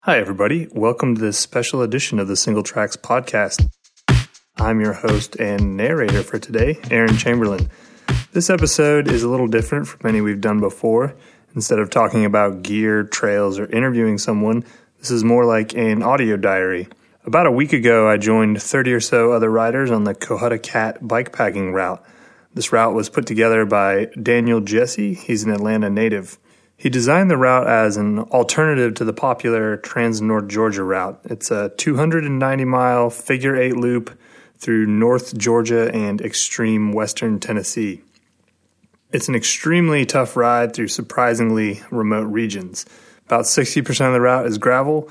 Hi, everybody. Welcome to this special edition of the Single Tracks podcast. I'm your host and narrator for today, Aaron Chamberlain. This episode is a little different from any we've done before. Instead of talking about gear, trails, or interviewing someone, this is more like an audio diary. About a week ago, I joined 30 or so other riders on the Cohutta Cat bikepacking route. This route was put together by Daniel Jesse. He's an Atlanta native. He designed the route as an alternative to the popular Trans-North Georgia route. It's a 290-mile figure-8 loop through North Georgia and extreme western Tennessee. It's an extremely tough ride through surprisingly remote regions. About 60% of the route is gravel,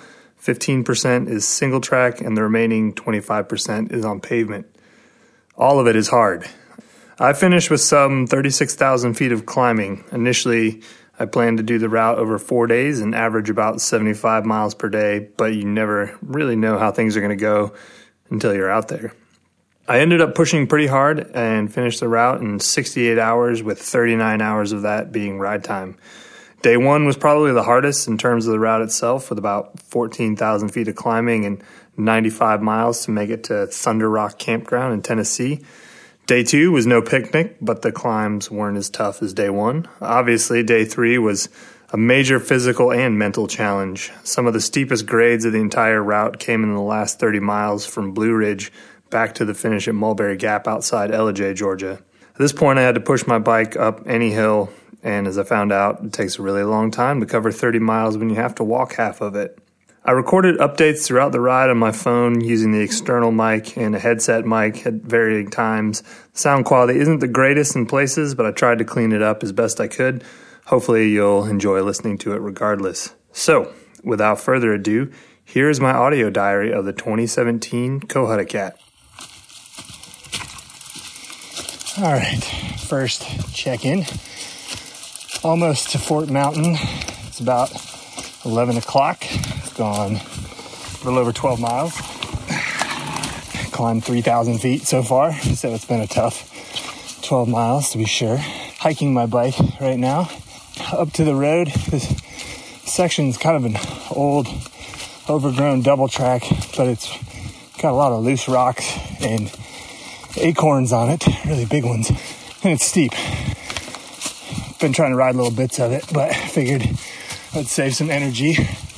15% is single track, and the remaining 25% is on pavement. All of it is hard. I finished with some 36,000 feet of climbing. Initially, I planned to do the route over 4 days and average about 75 miles per day, but you never really know how things are going to go until you're out there. I ended up pushing pretty hard and finished the route in 68 hours, with 39 hours of that being ride time. Day one was probably the hardest in terms of the route itself, with about 14,000 feet of climbing and 95 miles to make it to Thunder Rock Campground in Tennessee. Day two was no picnic, but the climbs weren't as tough as day one. Obviously, day three was a major physical and mental challenge. Some of the steepest grades of the entire route came in the last 30 miles from Blue Ridge back to the finish at Mulberry Gap outside Ellijay, Georgia. At this point, I had to push my bike up any hill, and as I found out, it takes a really long time to cover 30 miles when you have to walk half of it. I recorded updates throughout the ride on my phone using the external mic and a headset mic at varying times. The sound quality isn't the greatest in places, but I tried to clean it up as best I could. Hopefully you'll enjoy listening to it regardless. So, without further ado, here is my audio diary of the 2017 Cohutta Cat. All right, first check-in. Almost to Fort Mountain. It's about 11 o'clock. It's gone a little over 12 miles. Climbed 3,000 feet so far, so it's been a tough 12 miles to be sure. Hiking my bike right now up to the road. This section's kind of an old, overgrown double track, but it's got a lot of loose rocks and acorns on it, really big ones, and it's steep. Been trying to ride little bits of it, but figured I'd save some energy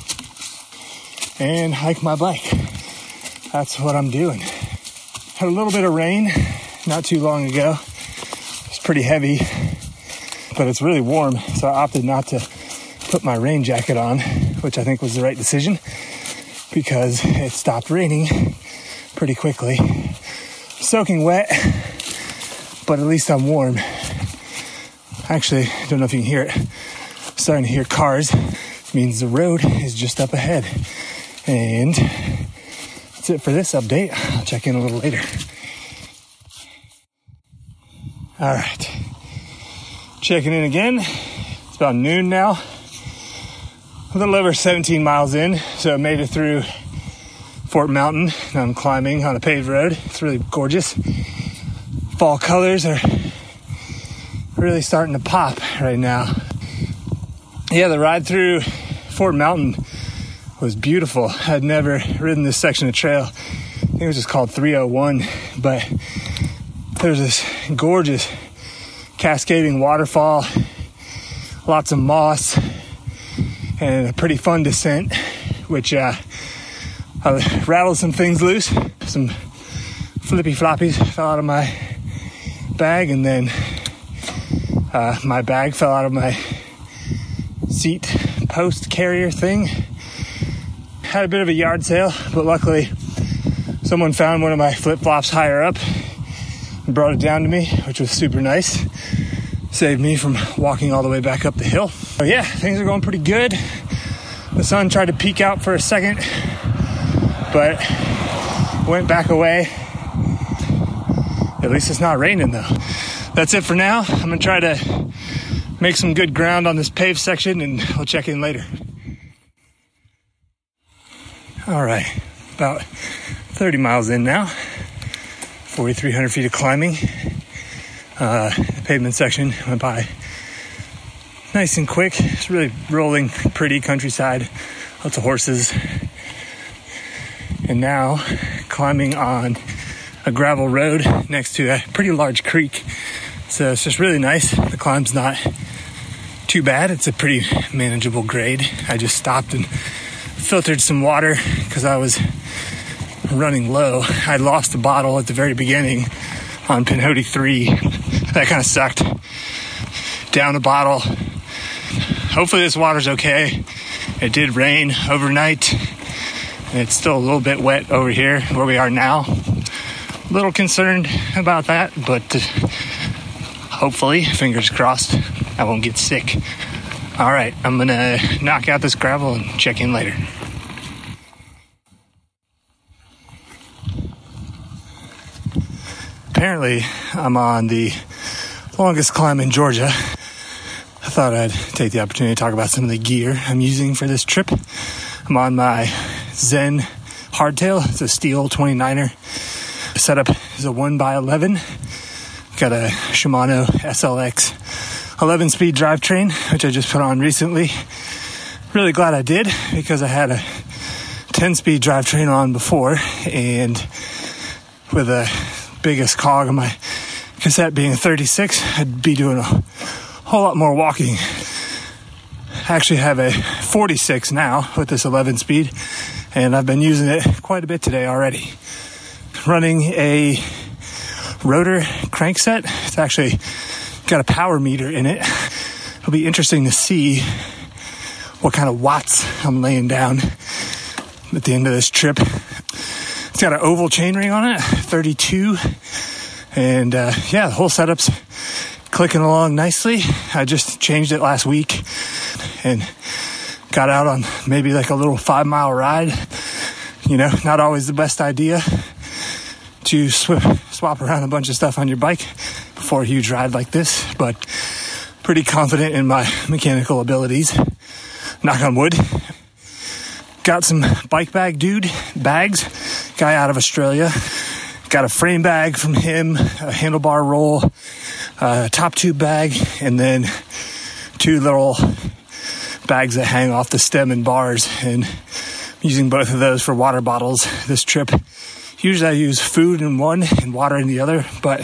and hike my bike. That's what I'm doing. Had a little bit of rain not too long ago. It's pretty heavy, but it's really warm, so I opted not to put my rain jacket on, which I think was the right decision because it stopped raining pretty quickly. Soaking wet, but at least I'm warm. Actually, I don't know if you can hear it. I'm starting to hear cars. It means the road is just up ahead. And that's it for this update. I'll check in a little later. All right. Checking in again. It's about noon now. A little over 17 miles in, so I made it through Fort Mountain. Now I'm climbing on a paved road. It's really gorgeous. Fall colors are really starting to pop right now. Yeah, the ride through Fort Mountain was beautiful. I'd never ridden this section of trail. I think it was just called 301, but there's this gorgeous cascading waterfall, lots of moss, and a pretty fun descent, which I rattled some things loose. Some flippy floppies fell out of my bag, and then my bag fell out of my seat post carrier thing. Had a bit of a yard sale, but luckily someone found one of my flip-flops higher up and brought it down to me, which was super nice. Saved me from walking all the way back up the hill. So yeah, things are going pretty good. The sun tried to peek out for a second, but went back away. At least it's not raining though. That's it for now. I'm gonna try to make some good ground on this paved section, and I'll check in later. All right, about 30 miles in now, 4,300 feet of climbing. The pavement section went by nice and quick. It's really rolling, pretty countryside, lots of horses and now climbing on a gravel road next to a pretty large creek. So it's just really nice. The climb's not too bad. It's a pretty manageable grade. I just stopped and filtered some water because I was running low. I lost a bottle at the very beginning on Pinhoti 3. That kind of sucked. Down the bottle. Hopefully this water's okay. It did rain overnight. It's still a little bit wet over here where we are now. A little concerned about that, but hopefully, fingers crossed, I won't get sick. All right, I'm gonna knock out this gravel and check in later. Apparently, I'm on the longest climb in Georgia. I thought I'd take the opportunity to talk about some of the gear I'm using for this trip. I'm on my Zen hardtail. It's a steel 29er. The setup is a 1x11. Got a Shimano SLX 11-speed drivetrain, which I just put on recently. Really glad I did, because I had a 10-speed drivetrain on before, and with the biggest cog on my cassette being a 36, I'd be doing a whole lot more walking. I actually have a 46 now with this 11-speed, and I've been using it quite a bit today already. Running a rotor crankset. It's actually got a power meter in it. It'll be interesting to see what kind of watts I'm laying down at the end of this trip. It's got an oval chainring on it, 32. And the whole setup's clicking along nicely. I just changed it last week and got out on maybe like a little 5-mile ride. You know, not always the best idea to swap around a bunch of stuff on your bike before a huge ride like this, but pretty confident in my mechanical abilities. Knock on wood. Got some bike bag dude bags, guy out of Australia. Got a frame bag from him, a handlebar roll, a top tube bag, and then 2 little bags that hang off the stem and bars, and using both of those for water bottles this trip. Usually I use food in one and water in the other, but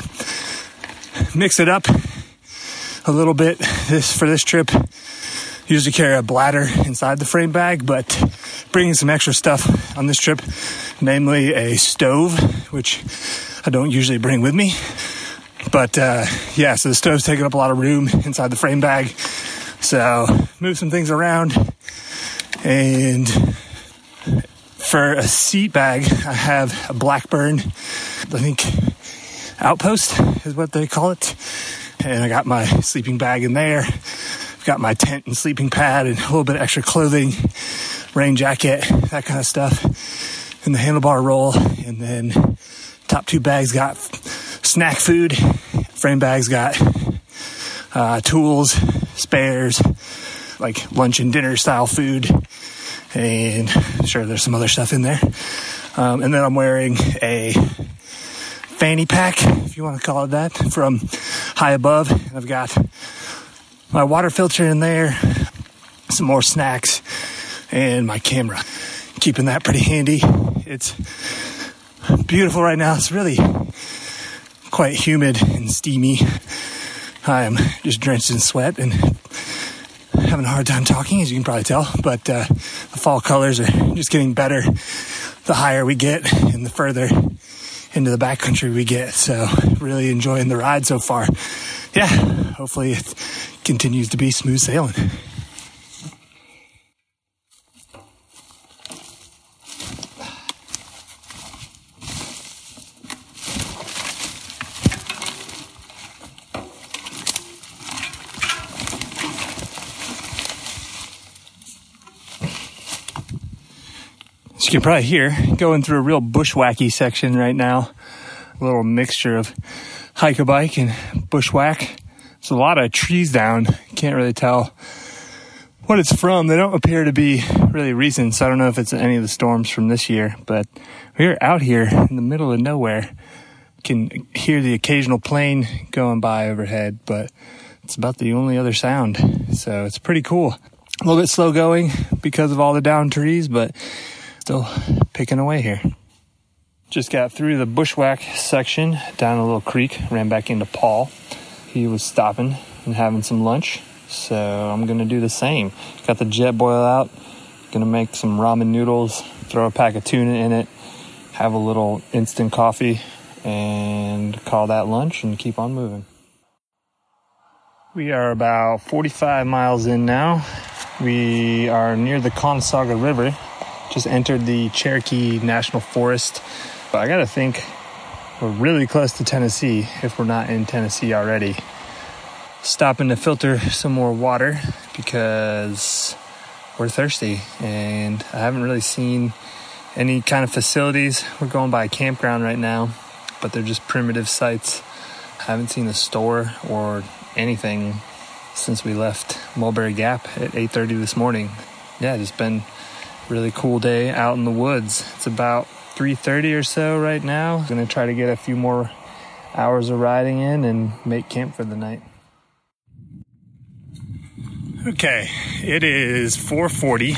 mix it up a little bit for this trip. Usually carry a bladder inside the frame bag, but bringing some extra stuff on this trip, namely a stove, which I don't usually bring with me. But so the stove's taking up a lot of room inside the frame bag. So move some things around. And for a seat bag, I have a Blackburn, I think Outpost is what they call it. And I got my sleeping bag in there. I've got my tent and sleeping pad and a little bit of extra clothing, rain jacket, that kind of stuff. And the handlebar roll. And then top 2 bags got snack food. Frame bags got tools, spares, like lunch and dinner style food. And sure, there's some other stuff in there. And then I'm wearing a fanny pack, if you want to call it that, from High Above. I've got my water filter in there, some more snacks, and my camera. Keeping that pretty handy. It's beautiful right now. It's really quite humid and steamy. I am just drenched in sweat and having a hard time talking, as you can probably tell. But the fall colors are just getting better the higher we get and the further into the backcountry we get. So really enjoying the ride so far. Yeah, hopefully it continues to be smooth sailing. As you can probably hear, going through a real bushwhacky section right now. A little mixture of hike-a-bike and bushwhack. There's a lot of trees down. Can't really tell what it's from. They don't appear to be really recent, so I don't know if it's any of the storms from this year. But we're out here in the middle of nowhere. Can hear the occasional plane going by overhead, but it's about the only other sound. So it's pretty cool. A little bit slow going because of all the down trees, but still picking away here. Just got through the bushwhack section, down a little creek, ran back into Paul. He was stopping and having some lunch, so I'm going to do the same. Got the jet boil out, going to make some ramen noodles, throw a pack of tuna in it, have a little instant coffee, and call that lunch and keep on moving. We are about 45 miles in now. We are near the Conasauga River, just entered the Cherokee National Forest. But I gotta think we're really close to Tennessee if we're not in Tennessee already. Stopping to filter some more water because we're thirsty and I haven't really seen any kind of facilities. We're going by a campground right now, but they're just primitive sites. I haven't seen a store or anything since we left Mulberry Gap at 8:30 this morning. Yeah, just been a really cool day out in the woods. It's about 3:30 or so right now. Gonna try to get a few more hours of riding in and make camp for the night. Okay, it is 4:40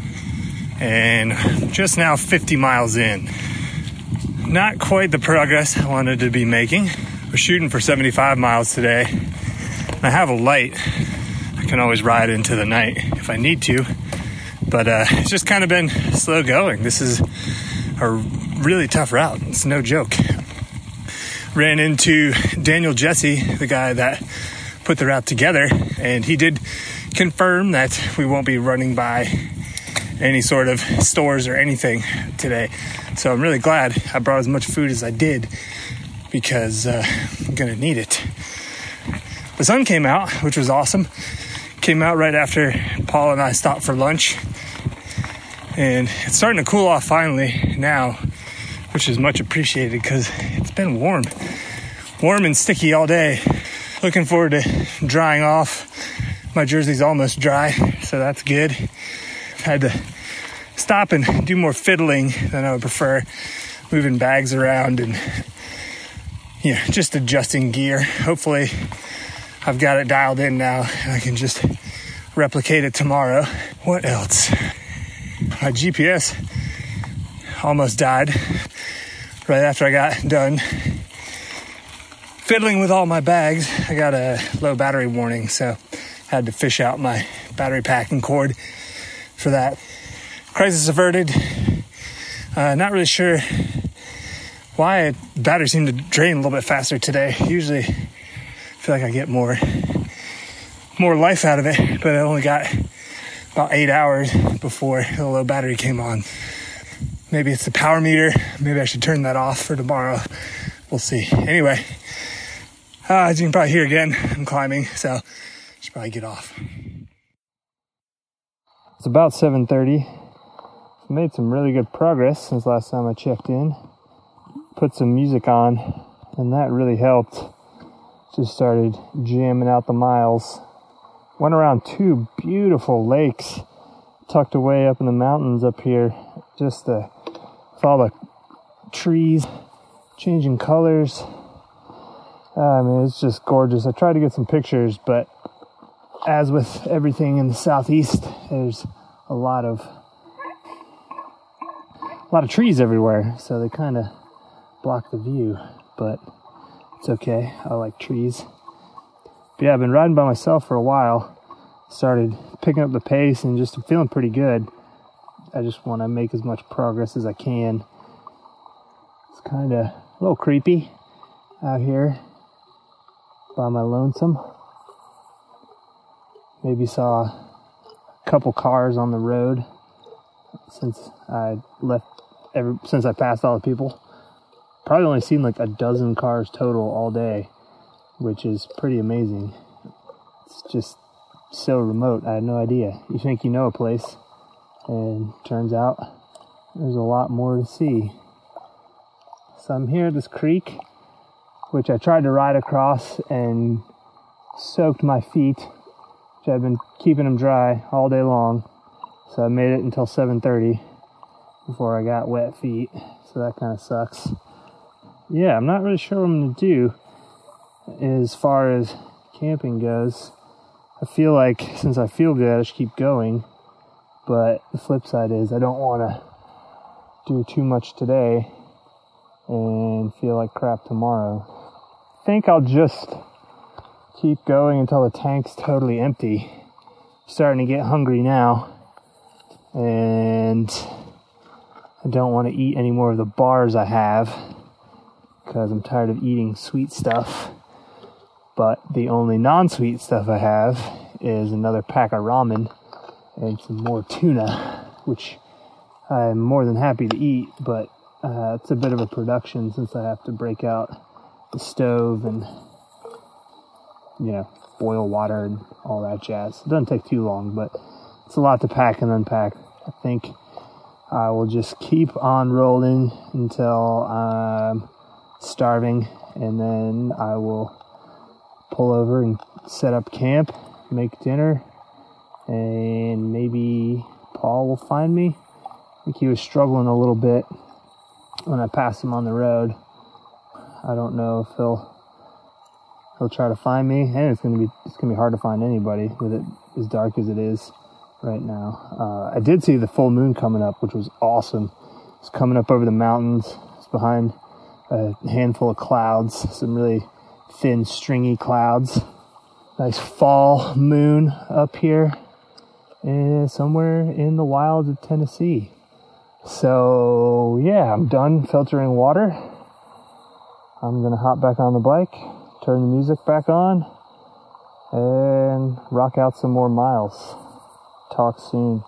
and just now 50 miles in. Not quite the progress I wanted to be making. We're shooting for 75 miles today. I have a light. I can always ride into the night if I need to, but it's just kind of been slow going. This is a really tough route. It's no joke. Ran into Daniel Jesse, the guy that put the route together, and he did confirm that we won't be running by any sort of stores or anything today. So I'm really glad I brought as much food as I did because I'm gonna need it. The sun came out, which was awesome. Came out right after Paul and I stopped for lunch. And it's starting to cool off finally now, which is much appreciated because it's been warm and sticky all day. Looking forward to drying off. My jersey's almost dry, so that's good. I've had to stop and do more fiddling than I would prefer, moving bags around and just adjusting gear. Hopefully I've got it dialed in now and I can just replicate it tomorrow. What else? My GPS almost died right after I got done fiddling with all my bags. I got a low battery warning, so had to fish out my battery packing cord for that. Crisis averted. Not really sure why battery seemed to drain a little bit faster today. Usually I feel like I get more life out of it, but I only got about 8 hours before the low battery came on. Maybe it's the power meter. Maybe I should turn that off for tomorrow. We'll see. Anyway, as you can probably hear again, I'm climbing, so I should probably get off. It's about 7:30. I've made some really good progress since last time I checked in. Put some music on, and that really helped. Just started jamming out the miles. Went around 2 beautiful lakes tucked away up in the mountains up here. Just with all the trees changing colors. It's just gorgeous. I tried to get some pictures, but as with everything in the southeast, there's a lot of trees everywhere, so they kind of block the view, but it's okay. I like trees. But yeah, I've been riding by myself for a while. Started picking up the pace and just feeling pretty good. I just want to make as much progress as I can. It's kind of a little creepy out here by my lonesome. Maybe saw a couple cars on the road since I passed all the people. Probably only seen like a dozen cars total all day, which is pretty amazing. It's just so remote. I had no idea. You think you know a place, and turns out there's a lot more to see. So I'm here at this creek, which I tried to ride across and soaked my feet, which I've been keeping them dry all day long. So I made it until 7:30 before I got wet feet. So that kind of sucks. Yeah, I'm not really sure what I'm going to do as far as camping goes. I feel like since I feel good, I should keep going. But the flip side is I don't want to do too much today and feel like crap tomorrow. I think I'll just keep going until the tank's totally empty. Starting to get hungry now, and I don't want to eat any more of the bars I have because I'm tired of eating sweet stuff. But the only non-sweet stuff I have is another pack of ramen and some more tuna, which I'm more than happy to eat, but it's a bit of a production since I have to break out the stove and, boil water and all that jazz. It doesn't take too long, but it's a lot to pack and unpack. I think I will just keep on rolling until I'm starving, and then I will pull over and set up camp, make dinner, and maybe Paul will find me. I think he was struggling a little bit when I passed him on the road. I don't know if he'll try to find me, and it's gonna be hard to find anybody with it as dark as it is right now. I did see the full moon coming up, which was awesome. It's coming up over the mountains. It's behind a handful of clouds, some really thin, stringy clouds. Nice fall moon up here, and somewhere in the wilds of Tennessee. So yeah, I'm done filtering water. I'm gonna hop back on the bike, turn the music back on, and rock out some more miles. Talk soon.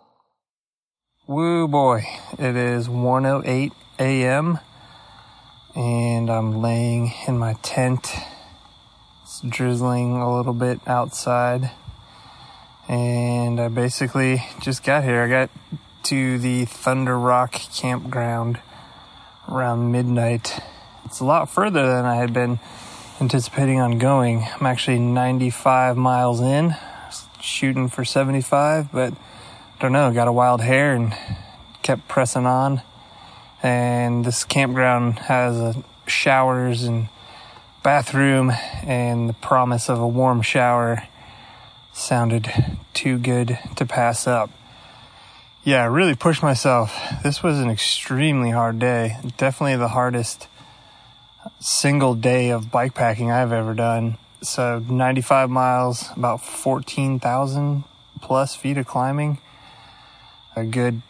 Woo boy, it is 1:08 a.m. and I'm laying in my tent. It's drizzling a little bit outside, and I basically just got here. I got to the Thunder Rock campground around midnight. It's a lot further than I had been anticipating on going. I'm actually 95 miles in, shooting for 75, but I don't know, got a wild hair and kept pressing on. And this campground has showers and bathroom, and the promise of a warm shower sounded too good to pass up. Yeah, I really pushed myself. This was an extremely hard day. Definitely the hardest single day of bikepacking I've ever done. So 95 miles, about 14,000 plus feet of climbing. A good,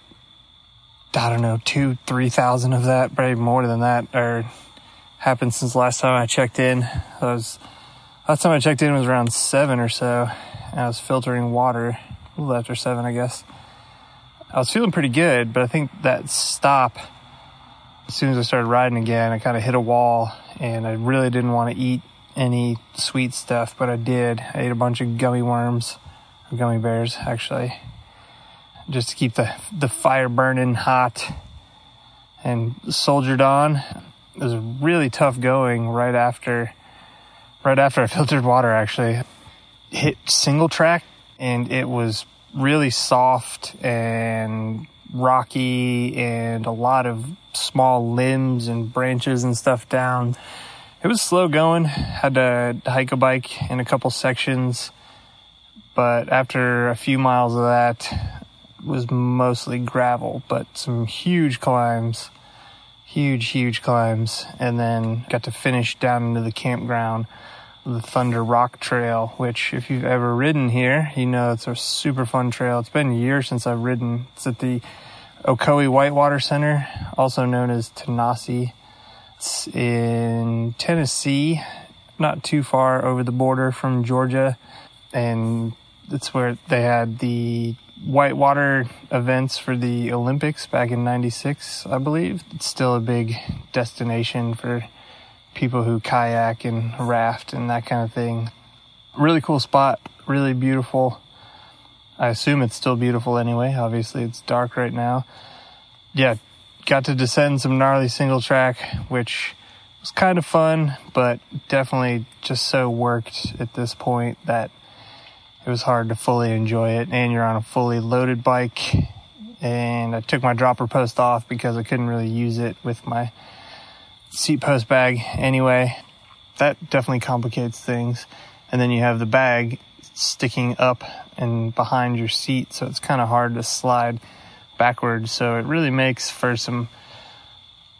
2,000-3,000 of that, probably more than that, happened since last time I checked in. Last time I checked in was around 7 or so, and I was filtering water, a little after 7, I guess. I was feeling pretty good, but I think that stop, as soon as I started riding again, I kind of hit a wall, and I really didn't want to eat any sweet stuff, but I did. I ate a bunch of gummy bears, actually, just to keep the fire burning hot, and soldiered on. It was really tough going right after I filtered water, actually. Hit single track, and it was really soft and rocky and a lot of small limbs and branches and stuff down. It was slow going. Had to hike a bike in a couple sections, but after a few miles of that, it was mostly gravel, but some huge climbs, and then got to finish down into the campground, the Thunder Rock Trail, which if you've ever ridden here, you know it's a super fun trail. It's been years since I've ridden. It's at the Ocoee Whitewater Center, also known as Tanasi. It's in Tennessee, not too far over the border from Georgia, and it's where they had the whitewater events for the Olympics back in '96, I believe. It's still a big destination for people who kayak and raft and that kind of thing. Really cool spot, really beautiful. I assume it's still beautiful anyway. Obviously, it's dark right now. Yeah, got to descend some gnarly single track, which was kind of fun, but definitely just so worked at this point that it was hard to fully enjoy it. And you're on a fully loaded bike, and I took my dropper post off because I couldn't really use it with my seat post bag anyway. That definitely complicates things. And then you have the bag sticking up and behind your seat, so it's kind of hard to slide backwards. So it really makes for some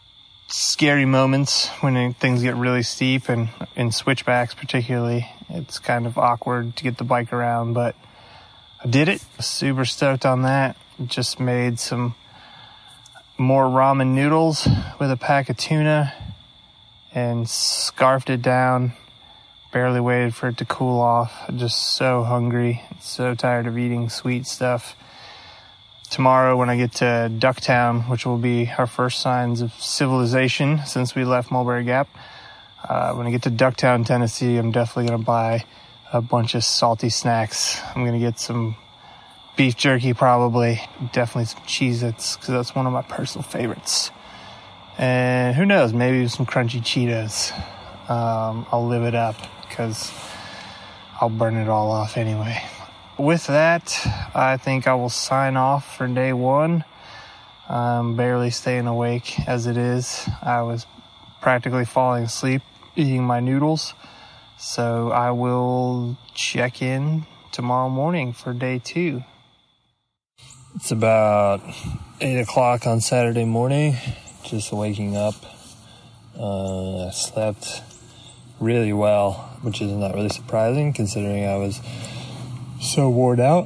scary moments when things get really steep, and in switchbacks particularly. It's kind of awkward to get the bike around, but I did it. Super stoked on that. Just made some more ramen noodles with a pack of tuna and scarfed it down. Barely waited for it to cool off. I'm just so hungry. So tired of eating sweet stuff. Tomorrow when I get to Ducktown, which will be our first signs of civilization since we left Mulberry Gap, when I get to Ducktown, Tennessee, I'm definitely going to buy a bunch of salty snacks. I'm going to get some beef jerky probably, definitely some Cheez-Its, because that's one of my personal favorites. And who knows, maybe some crunchy Cheetos. I'll live it up because I'll burn it all off anyway. With that, I think I will sign off for day one. I'm barely staying awake as it is. I was practically falling asleep eating my noodles. So I will check in tomorrow morning for day two. It's about 8 o'clock on Saturday morning. Just waking up. I slept really well, which is not really surprising considering I was so worn out.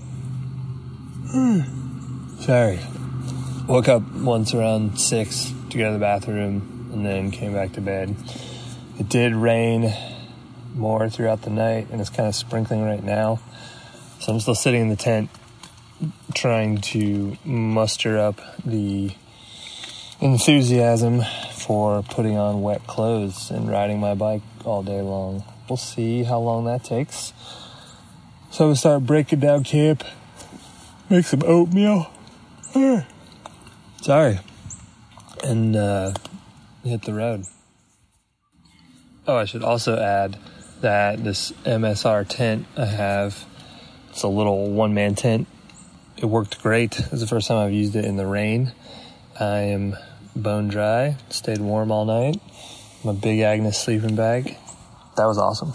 Sorry. Woke up once around 6 to go to the bathroom and then came back to bed. It did rain more throughout the night and it's kind of sprinkling right now. So I'm still sitting in the tent trying to muster up the enthusiasm for putting on wet clothes and riding my bike all day long. We'll see how long that takes. So we start breaking down camp, make some oatmeal, and hit the road. Oh, I should also add that this MSR tent I have, it's a little one-man tent. It worked great. It's the first time I've used it in the rain. I am bone dry, stayed warm all night. My Big Agnes sleeping bag. That was awesome.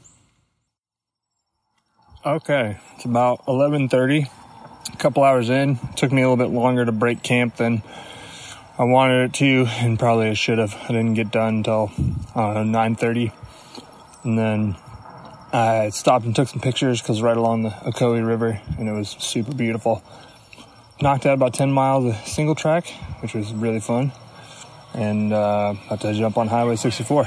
Okay, it's about 11:30. A couple hours in. Took me a little bit longer to break camp than I wanted it to, and probably I should have. I didn't get done until 9:30. And then I stopped and took some pictures because right along the Ocoee River, and it was super beautiful. Knocked out about 10 miles of single track, which was really fun. And had to jump on Highway 64.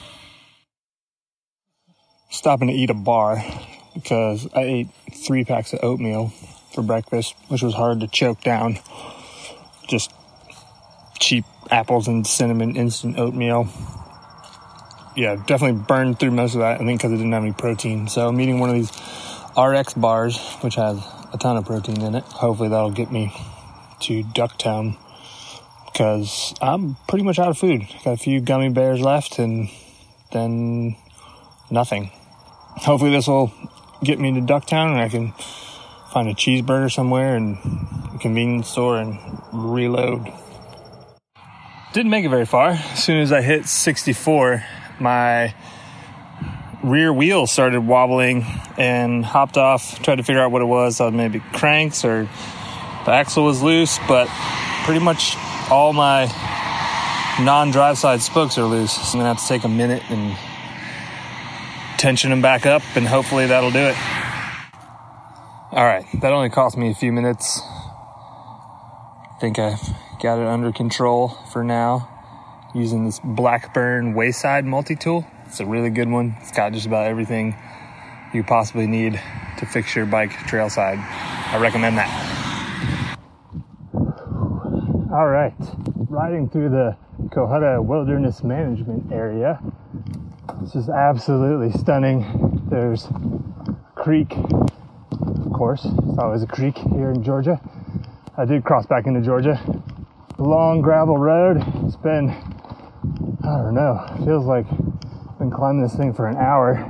Stopping to eat a bar because I ate 3 packs of oatmeal for breakfast, which was hard to choke down. Just cheap apples and cinnamon instant oatmeal. Yeah, definitely burned through most of that, I think because it didn't have any protein. So I'm eating one of these RX bars, which has a ton of protein in it. Hopefully that'll get me to Ducktown because I'm pretty much out of food. Got a few gummy bears left and then nothing. Hopefully this will get me to Ducktown and I can find a cheeseburger somewhere and a convenience store and reload. Didn't make it very far. As soon as I hit 64, my rear wheel started wobbling and hopped off. Tried to figure out what it was. Maybe cranks or the axle was loose, but pretty much all my non-drive side spokes are loose. So I'm gonna have to take a minute and tension them back up, and hopefully that'll do it. All right, that only cost me a few minutes. I think I've got it under control for now using this Blackburn Wayside multi-tool. It's a really good one. It's got just about everything you possibly need to fix your bike trailside. I recommend that. All right, riding through the Cohutta Wilderness Management Area. This is absolutely stunning. There's a creek, of course. It's always a creek here in Georgia. I did cross back into Georgia. Long gravel road. It's been, I don't know, feels like I've been climbing this thing for an hour.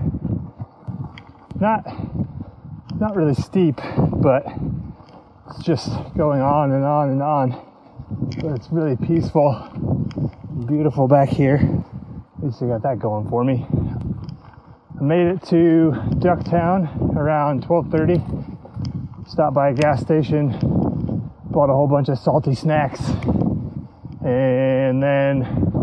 Not really steep, but it's just going on and on and on. But it's really peaceful, beautiful back here. At least I got that going for me. I made it to Ducktown around 12:30. Stopped by a gas station, bought a whole bunch of salty snacks, and then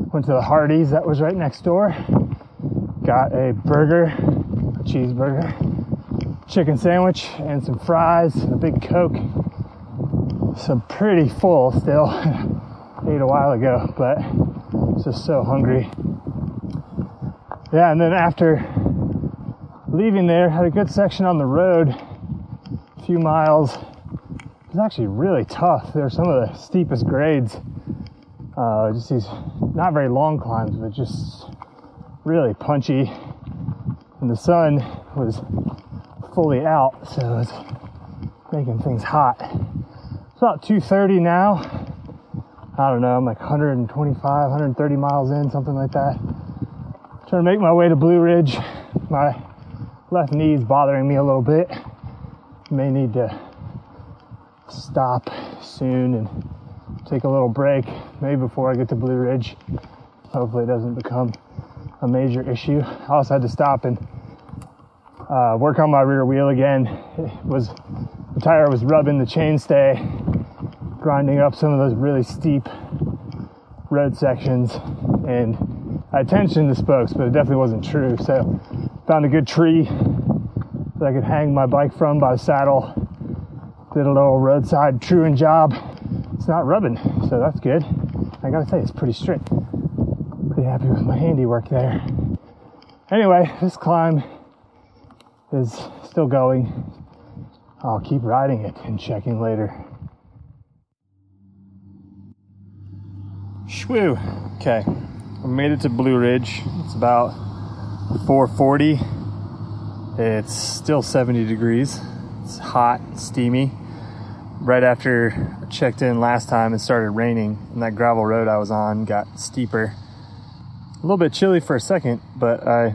Went to the Hardee's that was right next door. Got a burger, a cheeseburger, chicken sandwich, and some fries, and a big Coke. So I'm pretty full still. Ate a while ago, but just so hungry. Yeah, and then after leaving there, had a good section on the road, a few miles. It was actually really tough. There were some of the steepest grades. Just these not very long climbs, but just really punchy. And the sun was fully out, so it was making things hot. It's about 2:30 now. I don't know, I'm like 125, 130 miles in, something like that. Trying to make my way to Blue Ridge. My left knee's bothering me a little bit. May need to stop soon and take a little break, maybe before I get to Blue Ridge. Hopefully it doesn't become a major issue. I also had to stop and work on my rear wheel again. The tire was rubbing the chainstay, grinding up some of those really steep road sections, and I tensioned the spokes, but it definitely wasn't true. So found a good tree that I could hang my bike from by the saddle. Did a little roadside truing job. It's not rubbing, so that's good. I gotta say, it's pretty straight. Pretty happy with my handiwork there. Anyway, this climb is still going. I'll keep riding it and checking later. Shwoo. Okay, I made it to Blue Ridge. It's about 4:40. It's still 70 degrees. It's hot, steamy. Right after I checked in last time, it started raining, and that gravel road I was on got steeper. A little bit chilly for a second, but I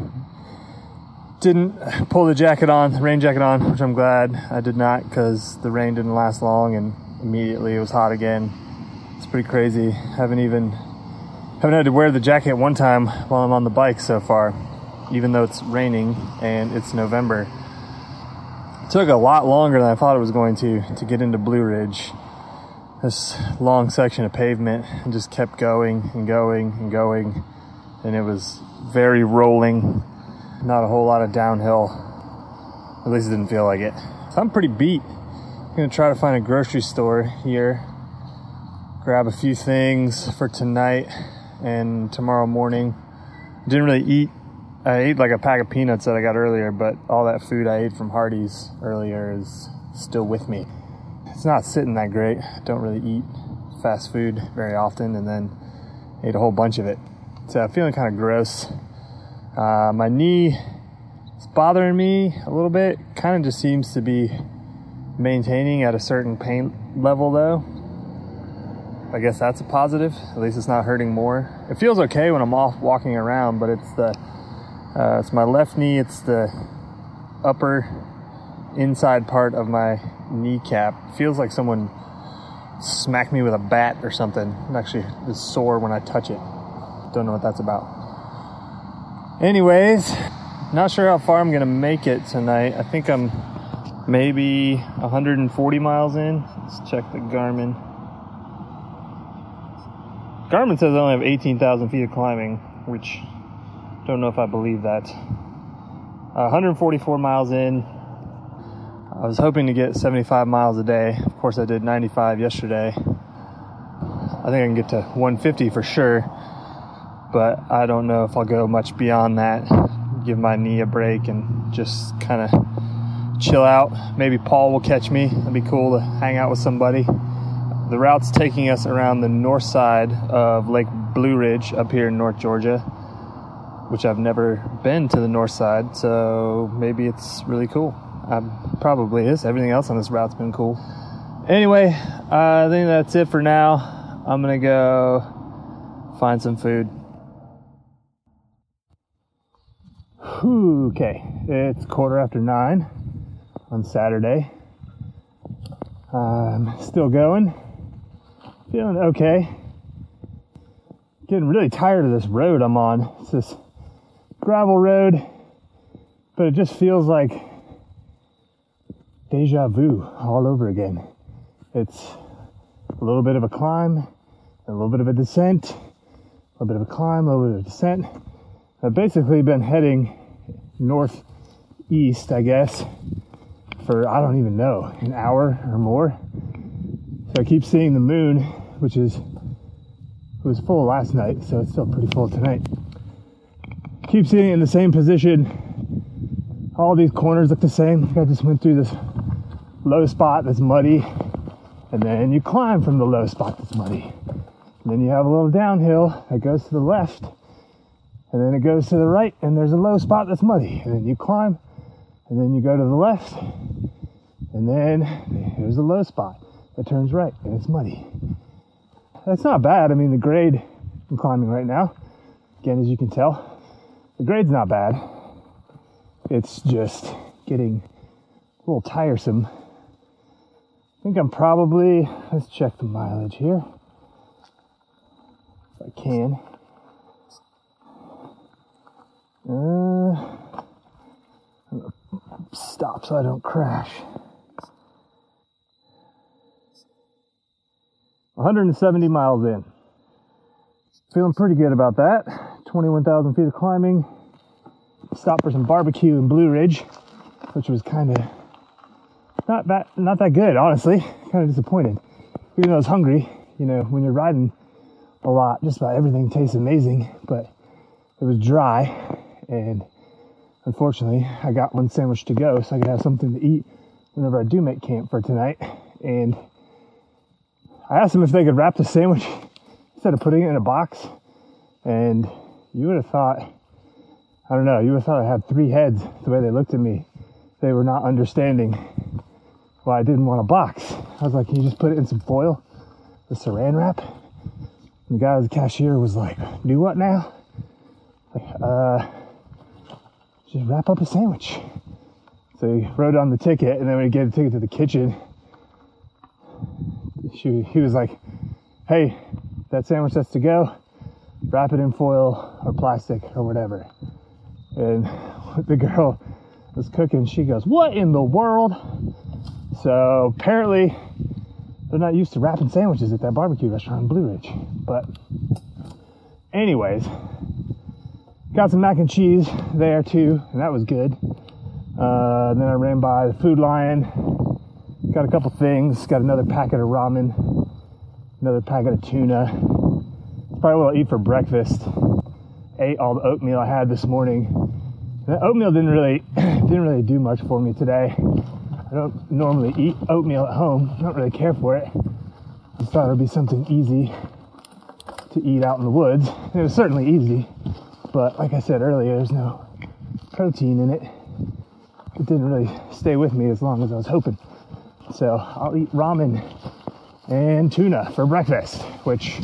didn't pull the jacket on, the rain jacket on, which I'm glad I did not, because the rain didn't last long and immediately it was hot again. It's pretty crazy. Haven't had to wear the jacket one time while I'm on the bike so far, even though it's raining and it's November. It took a lot longer than I thought it was going to get into Blue Ridge. This long section of pavement, and just kept going and going and going, and it was very rolling, not a whole lot of downhill. At least it didn't feel like it. So I'm pretty beat. I'm gonna try to find a grocery store here, grab a few things for tonight and tomorrow morning. Didn't really eat. I ate like a pack of peanuts that I got earlier, but all that food I ate from Hardee's earlier is still with me. It's not sitting that great. I don't really eat fast food very often, and then ate a whole bunch of it. So I'm feeling kind of gross. My knee is bothering me a little bit. Kind of just seems to be maintaining at a certain pain level though. I guess that's a positive. At least it's not hurting more. It feels okay when I'm off walking around, but it's my left knee. It's the upper inside part of my kneecap. It feels like someone smacked me with a bat or something. It actually is sore when I touch it. Don't know what that's about. Anyways, not sure how far I'm gonna make it tonight. I think I'm maybe 140 miles in. Let's check the Garmin. Garmin says I only have 18,000 feet of climbing, which don't know if I believe that. 144 miles in. I was hoping to get 75 miles a day. Of course, I did 95 yesterday. I think I can get to 150 for sure, but I don't know if I'll go much beyond that. Give my knee a break and just kind of chill out. Maybe Paul will catch me. It'd be cool to hang out with somebody. The route's taking us around the north side of Lake Blue Ridge up here in North Georgia, which I've never been to the north side, so maybe it's really cool. Probably is. Everything else on this route's been cool. Anyway, I think that's it for now. I'm gonna go find some food. Okay, it's 9:15 on Saturday. I'm still going. Feeling okay. Getting really tired of this road I'm on. It's this gravel road, but it just feels like deja vu all over again. It's a little bit of a climb, a little bit of a descent, a little bit of a climb, a little bit of descent. I've basically been heading northeast, I guess, for, I don't even know, an hour or more. So I keep seeing the moon, which was full last night, so it's still pretty full tonight. Keep seeing it in the same position. All these corners look the same. I just went through this low spot that's muddy, and then you climb from the low spot that's muddy. And then you have a little downhill that goes to the left, and then it goes to the right, and there's a low spot that's muddy. And then you climb, and then you go to the left, and then there's a low spot that turns right, and it's muddy. That's not bad. I mean, the grade I'm climbing right now, again, as you can tell, the grade's not bad. It's just getting a little tiresome. I think I'm probably, let's check the mileage here, if I can. I'm gonna stop so I don't crash. 170 miles in. Feeling pretty good about that. 21,000 feet of climbing. Stopped for some barbecue in Blue Ridge, which was kind of not that good, honestly. Kind of disappointed. Even though I was hungry, you know, when you're riding a lot, just about everything tastes amazing, but it was dry, and unfortunately, I got one sandwich to go so I could have something to eat whenever I do make camp for tonight. And I asked them if they could wrap the sandwich instead of putting it in a box, and you would have thought, I don't know, you would have thought I had 3 heads the way they looked at me. They were not understanding why I didn't want a box. I was like, can you just put it in some foil, the saran wrap? And the guy, the cashier, was like, do what now? Like, just wrap up a sandwich. So he wrote on the ticket, and then when he gave the ticket to the kitchen, he was like, hey, that sandwich that's to go, wrap it in foil or plastic or whatever. And the girl was cooking, she goes, what in the world? So apparently they're not used to wrapping sandwiches at that barbecue restaurant in Blue Ridge. But anyways, got some mac and cheese there too, and that was good. Then I ran by the Food Lion, got a couple things, got another packet of ramen, another packet of tuna. Probably what I'll eat for breakfast. Ate all the oatmeal I had this morning. The oatmeal didn't really do much for me today. I don't normally eat oatmeal at home. I don't really care for it. I thought it would be something easy to eat out in the woods. And it was certainly easy, but like I said earlier, there's no protein in it. It didn't really stay with me as long as I was hoping. So I'll eat ramen and tuna for breakfast, which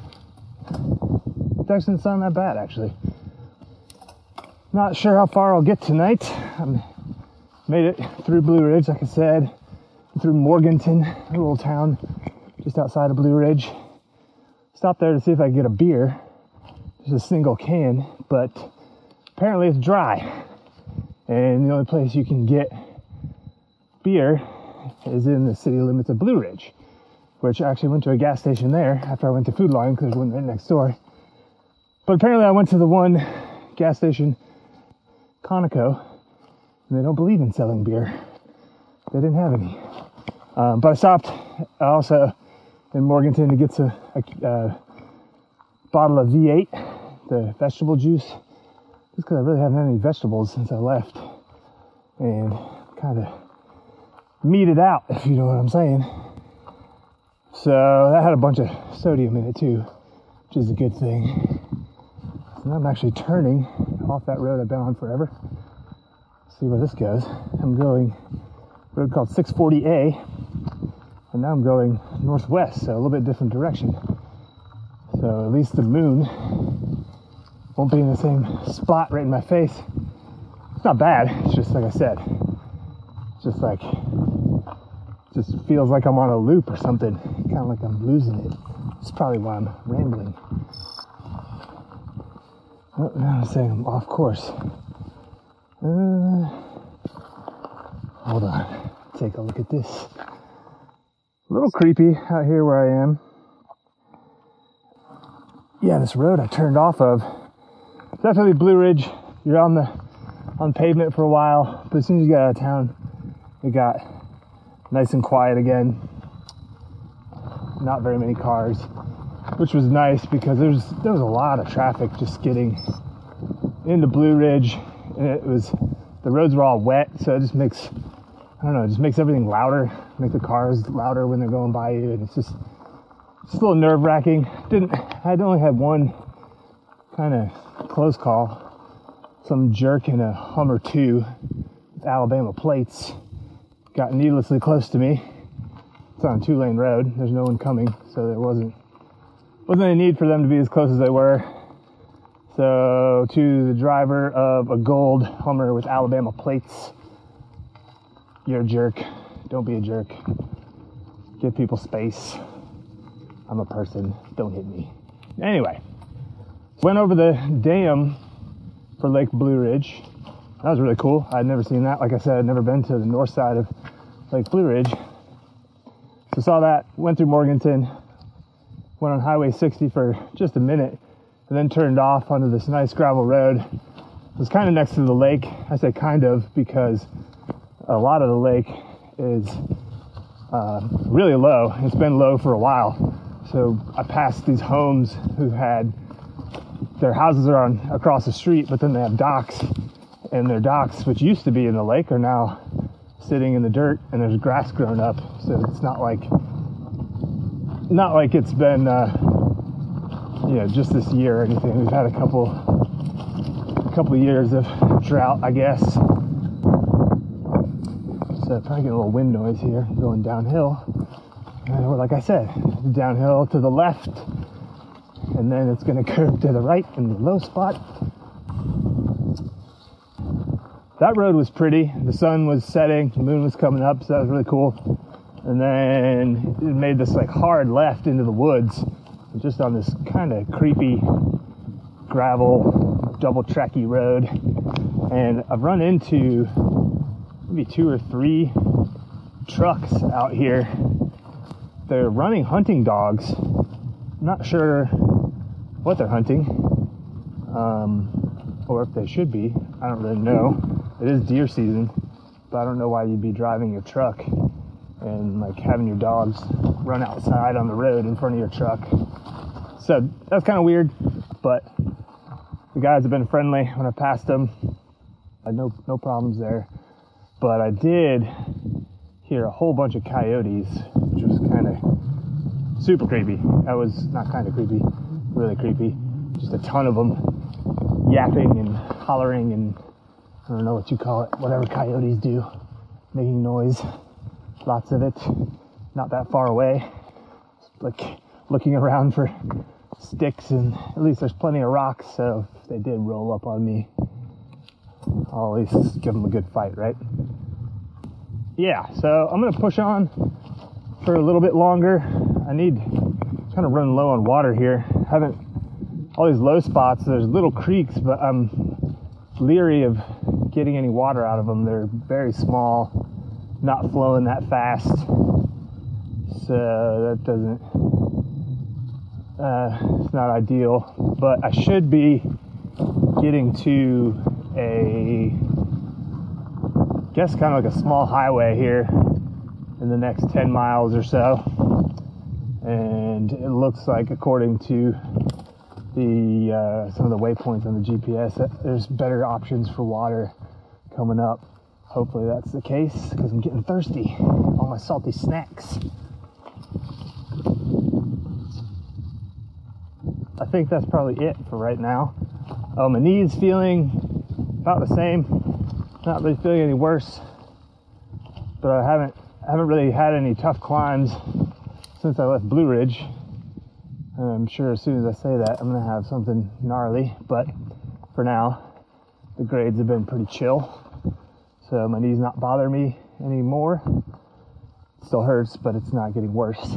doesn't sound that bad, actually. Not sure how far I'll get tonight. I made it through Blue Ridge, like I said, through Morganton, a little town just outside of Blue Ridge. Stopped there to see if I could get a beer. Just a single can, but apparently it's dry. And the only place you can get beer is in the city limits of Blue Ridge, which I actually went to a gas station there after I went to Food Lion because it went right next door. But apparently I went to the one gas station, Conoco, and they don't believe in selling beer. They didn't have any. But I stopped also in Morganton to get a bottle of V8, the vegetable juice, just because I really haven't had any vegetables since I left, and kind of meat it out, if you know what I'm saying. So that had a bunch of sodium in it too, which is a good thing. And I'm actually turning off that road I've been on forever. See where this goes. I'm going a road called 640A, and now I'm going northwest, so a little bit different direction. So at least the moon won't be in the same spot right in my face. It's not bad. It's just like I said. Just feels like I'm on a loop or something. Kind of like I'm losing it. It's probably why I'm rambling. Oh, now I'm saying I'm off course. Hold on. Take a look at this. A little creepy out here where I am. this road I turned off of, definitely Blue Ridge. You're on pavement for a while, but as soon as you get out of town, it got nice and quiet again. Not very many cars, which was nice because there was a lot of traffic just getting into Blue Ridge, and the roads were all wet, so it just makes everything louder, make the cars louder when they're going by you, and it's a little nerve-wracking. I'd only had one kind of close call. Some jerk in a Hummer 2 with Alabama plates got needlessly close to me. It's on a 2-lane road. There's no one coming, so there wasn't any need for them to be as close as they were. So to the driver of a gold Hummer with Alabama plates, you're a jerk. Don't be a jerk. Give people space. I'm a person. Don't hit me. Anyway, went over the dam for Lake Blue Ridge. That was really cool. I'd never seen that. Like I said, I'd never been to the north side of Lake Blue Ridge. So saw that, went through Morganton, went on Highway 60 for just a minute, and then turned off onto this nice gravel road. It was kind of next to the lake. I say kind of because a lot of the lake is really low. It's been low for a while. So I passed these homes who had their houses are across the street, but then they have docks, and their docks, which used to be in the lake, are now sitting in the dirt, and there's grass grown up. So it's not like it's been just this year or anything. We've had a couple of years of drought, I guess. So probably getting a little wind noise here going downhill. And like I said, downhill to the left, and then it's going to curve to the right in the low spot. That road was pretty. The sun was setting, the moon was coming up, so that was really cool. And then it made this like hard left into the woods, just on this kind of creepy gravel double tracky road. And I've run into maybe 2 or 3 trucks out here. They're running hunting dogs. I'm not sure what they're hunting, or if they should be. I don't really know. It is deer season, but I don't know why you'd be driving your truck and like having your dogs run outside on the road in front of your truck. So that's kind of weird, but the guys have been friendly when I passed them. I had no problems there, but I did hear a whole bunch of coyotes, which was kind of super creepy. That was not kind of creepy, really creepy. Just a ton of them yapping and hollering, and I don't know what you call it, whatever coyotes do, making noise. Lots of it, not that far away. Like looking around for sticks, and at least there's plenty of rocks, so if they did roll up on me, I'll at least give them a good fight, right? Yeah, so I'm gonna push on for a little bit longer. I need kind of run low on water here. All these low spots, there's little creeks, but I'm leery of getting any water out of them. They're very small, not flowing that fast, so that doesn't, it's not ideal. But I should be getting to I guess kind of like a small highway here in the next 10 miles or so, and it looks like, according to the some of the waypoints on the GPS, that there's better options for water coming up. Hopefully that's the case, because I'm getting thirsty. All my salty snacks. I think that's probably it for right now. My knee's feeling about the same. Not really feeling any worse, but I haven't really had any tough climbs since I left Blue Ridge. And I'm sure as soon as I say that, I'm gonna have something gnarly, but for now, the grades have been pretty chill, so my knee's not bothering me anymore. It still hurts, but it's not getting worse.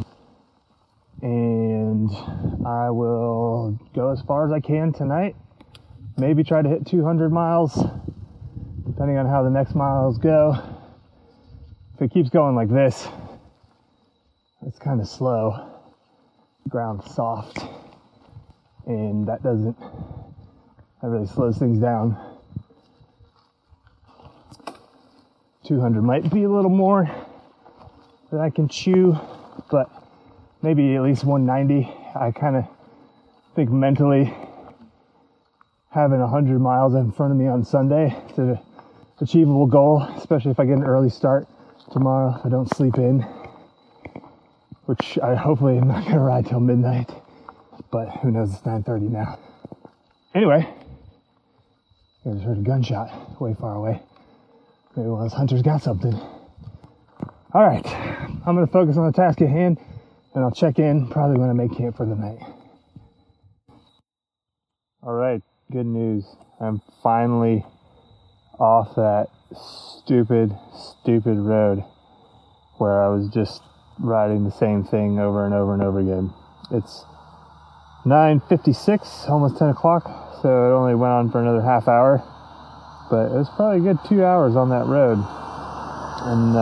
And I will go as far as I can tonight. Maybe try to hit 200 miles, depending on how the next miles go. If it keeps going like this, it's kind of slow. The ground's soft. and that really slows things down. 200 might be a little more that I can chew, but maybe at least 190. I kind of think mentally having 100 miles in front of me on Sunday is an achievable goal, especially if I get an early start tomorrow. If I don't sleep in, which I hopefully am not going to ride till midnight, but who knows, it's 9:30 now. Anyway, I just heard a gunshot way far away. Maybe one of those hunters got something. All right, I'm going to focus on the task at hand, and I'll check in probably when I make camp for the night. All right, good news. I'm finally off that stupid road where I was just riding the same thing over and over and over again. It's 9:56, almost 10 o'clock, so it only went on for another half hour. But it was probably a good 2 hours on that road. And,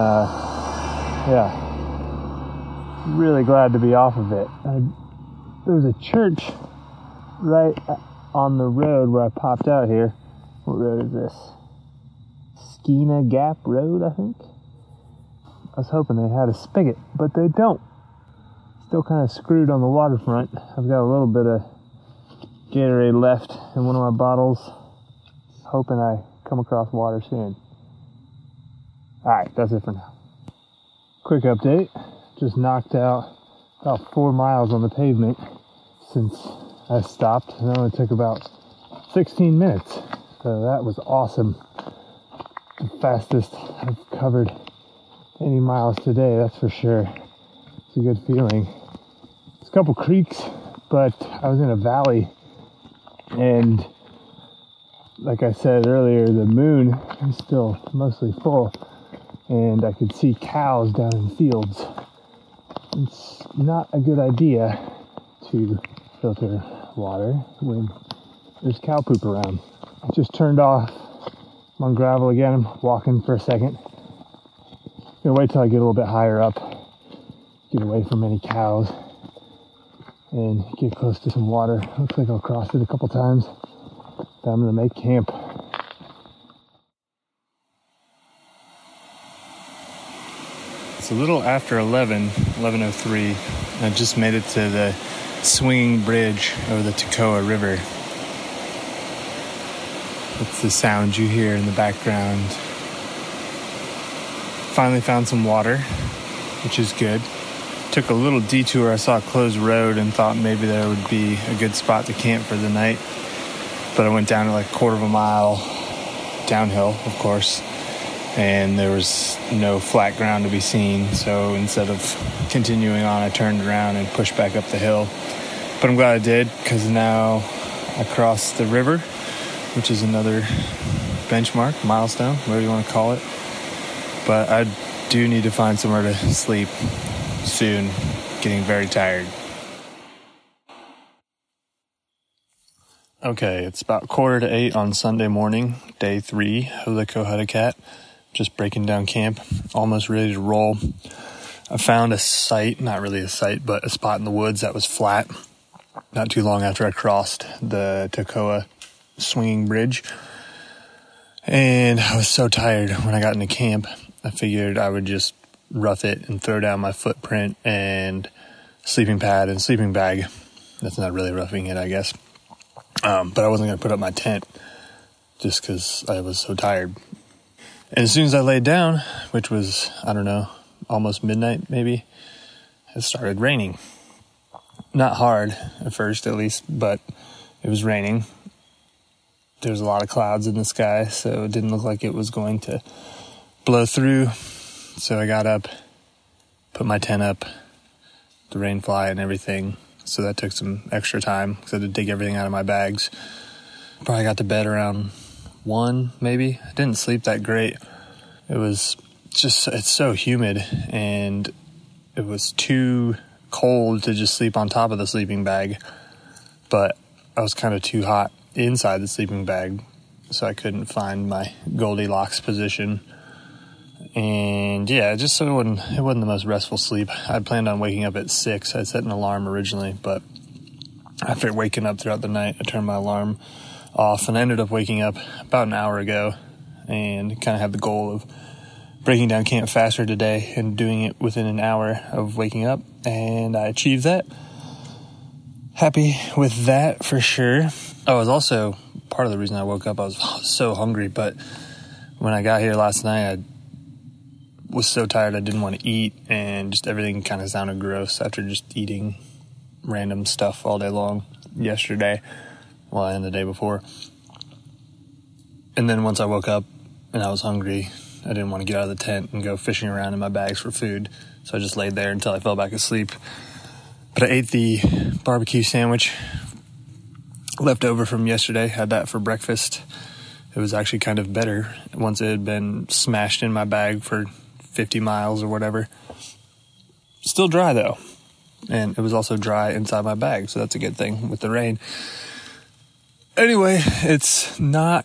really glad to be off of it. There was a church right on the road where I popped out here. What road is this? Skeena Gap Road, I think. I was hoping they had a spigot, but they don't. Still kind of screwed on the waterfront. I've got a little bit of Gatorade left in one of my bottles. Hoping I come across water soon. Alright, that's it for now. Quick update. Just knocked out about 4 miles on the pavement since I stopped. It only took about 16 minutes. So that was awesome. The fastest I've covered any miles today, that's for sure. It's a good feeling. There's a couple creeks, but I was in a valley, and like I said earlier, the moon is still mostly full, and I could see cows down in the fields. It's not a good idea to filter water when there's cow poop around. I just turned off. I'm on gravel again. I'm walking for a second. Gonna wait till I get a little bit higher up, get away from any cows, and get close to some water. Looks like I'll cross it a couple times. Then I'm gonna make camp. It's a little after 11:03. I just made it to the swinging bridge over the Toccoa River. That's the sound you hear in the background. Finally found some water, which is good. Took a little detour. I saw a closed road and thought maybe there would be a good spot to camp for the night. But I went down to like a quarter of a mile downhill, of course, and there was no flat ground to be seen. So instead of continuing on, I turned around and pushed back up the hill. But I'm glad I did, because now I crossed the river, which is another benchmark, milestone, whatever you want to call it. But I do need to find somewhere to sleep soon. Getting very tired. Okay, it's about 7:45 on Sunday morning, day 3 of the Cohutta Cat. Just breaking down camp, almost ready to roll. I found a site, not really a site, but a spot in the woods that was flat not too long after I crossed the Toccoa swinging bridge. And I was so tired when I got into camp, I figured I would just rough it and throw down my footprint and sleeping pad and sleeping bag. That's not really roughing it, I guess. But I wasn't going to put up my tent just because I was so tired. And as soon as I laid down, which was, I don't know, almost midnight maybe, it started raining. Not hard at first, at least, but it was raining. There was a lot of clouds in the sky, so it didn't look like it was going to blow through. So I got up, put my tent up, the rain fly and everything. So that took some extra time because I had to dig everything out of my bags. Probably got to bed around 1, maybe. I didn't sleep that great. It was just, it's so humid, and it was too cold to just sleep on top of the sleeping bag. But I was kind of too hot inside the sleeping bag, so I couldn't find my Goldilocks position. And yeah, just so it wasn't the most restful sleep. I planned on waking up at 6. I'd set an alarm originally, but after waking up throughout the night, I turned my alarm off, and I ended up waking up about an hour ago and kind of had the goal of breaking down camp faster today and doing it within an hour of waking up, and I achieved that. Happy with that for sure. I was also, part of the reason I woke up, I was so hungry, but when I got here last night, I was so tired I didn't want to eat, and just everything kind of sounded gross after just eating random stuff all day long yesterday, and the day before. And then once I woke up and I was hungry, I didn't want to get out of the tent and go fishing around in my bags for food, so I just laid there until I fell back asleep. But I ate the barbecue sandwich left over from yesterday, had that for breakfast. It was actually kind of better once it had been smashed in my bag for 50 miles or whatever. Still dry though, and it was also dry inside my bag, so that's a good thing with the rain. Anyway, it's not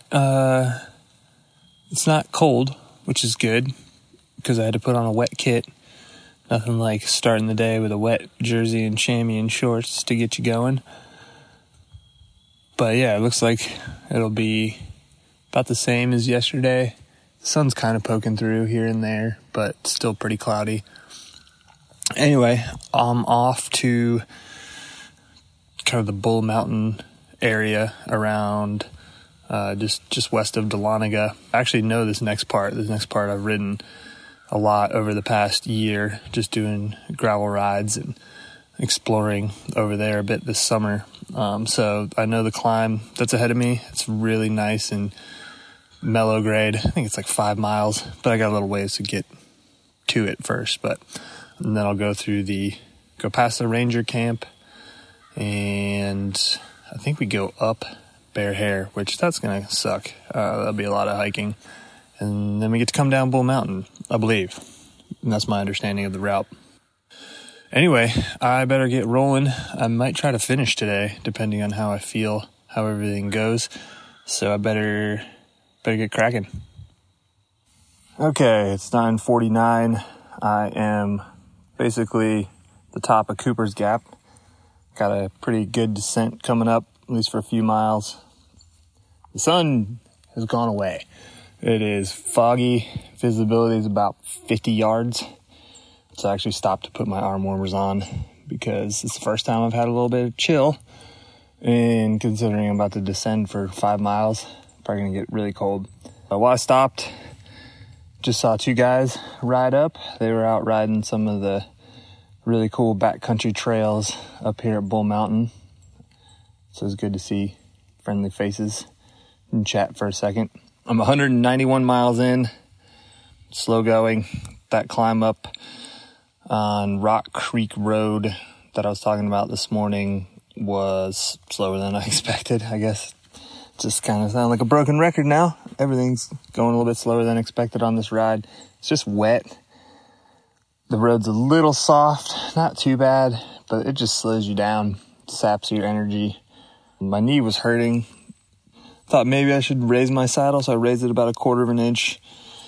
cold, which is good, because I had to put on a wet kit. Nothing like starting the day with a wet jersey and chamois and shorts to get you going. But yeah, it looks like it'll be about the same as yesterday. The sun's kind of poking through here and there, but still pretty cloudy. Anyway, I'm off to kind of the Bull Mountain area around just west of Dahlonega. I actually know this next part. This next part I've ridden a lot over the past year, just doing gravel rides and exploring over there a bit this summer. So I know the climb that's ahead of me. It's really nice and mellow grade. I think it's like 5 miles, but I got a little ways to get to it first. And then I'll go past the ranger camp, and I think we go up Bear Hair, which that's going to suck. That'll be a lot of hiking. And then we get to come down Bull Mountain, I believe. And that's my understanding of the route. Anyway, I better get rolling. I might try to finish today, depending on how I feel, how everything goes. So I better get cracking. Okay, it's 9:49. I am basically the top of Cooper's Gap. Got a pretty good descent coming up, at least for a few miles. The sun has gone away. It is foggy. Visibility is about 50 yards. So I actually stopped to put my arm warmers on because it's the first time I've had a little bit of chill. And considering I'm about to descend for 5 miles, probably going to get really cold. But while I stopped, just saw 2 guys ride up. They were out riding some of the really cool backcountry trails up here at Bull Mountain. So it's good to see friendly faces and chat for a second. I'm 191 miles in, slow going. That climb up on Rock Creek Road that I was talking about this morning was slower than I expected. I guess just kind of sound like a broken record now. Everything's going a little bit slower than expected on this ride. It's just wet. The road's a little soft, not too bad, but it just slows you down, saps your energy. My knee was hurting. Thought maybe I should raise my saddle, so I raised it about 1/4 of an inch,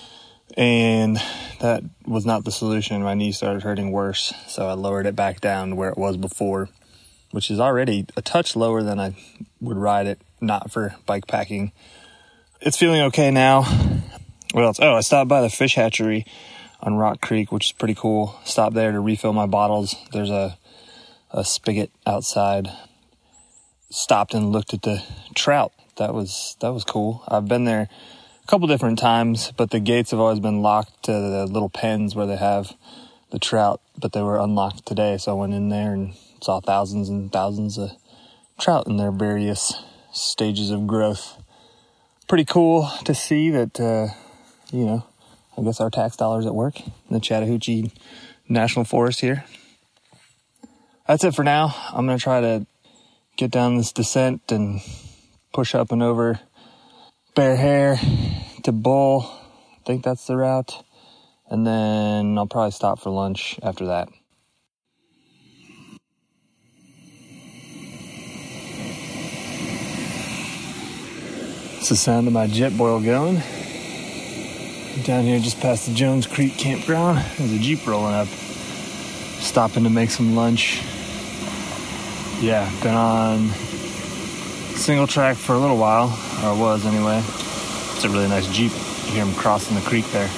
and that was not the solution. My knee started hurting worse, so I lowered it back down to where it was before, which is already a touch lower than I would ride it, not for bike packing. It's feeling okay now. What else? Oh, I stopped by the fish hatchery on Rock Creek, which is pretty cool. Stopped there to refill my bottles. There's a spigot outside. Stopped and looked at the trout. That was cool. I've been there a couple different times, but the gates have always been locked to the little pens where they have the trout, but they were unlocked today, so I went in there and saw thousands and thousands of trout in their various stages of growth. Pretty cool to see that, I guess our tax dollars at work in the Chattahoochee National Forest here. That's it for now. I'm going to try to get down this descent and push up and over Bear Hair to Bull. I think that's the route. And then I'll probably stop for lunch after that. It's the sound of my Jetboil going. Down here just past the Jones Creek campground, there's a Jeep rolling up. Stopping to make some lunch. yeah, been on single track for a little while, or was anyway. It's a really nice Jeep. You hear him crossing the creek there.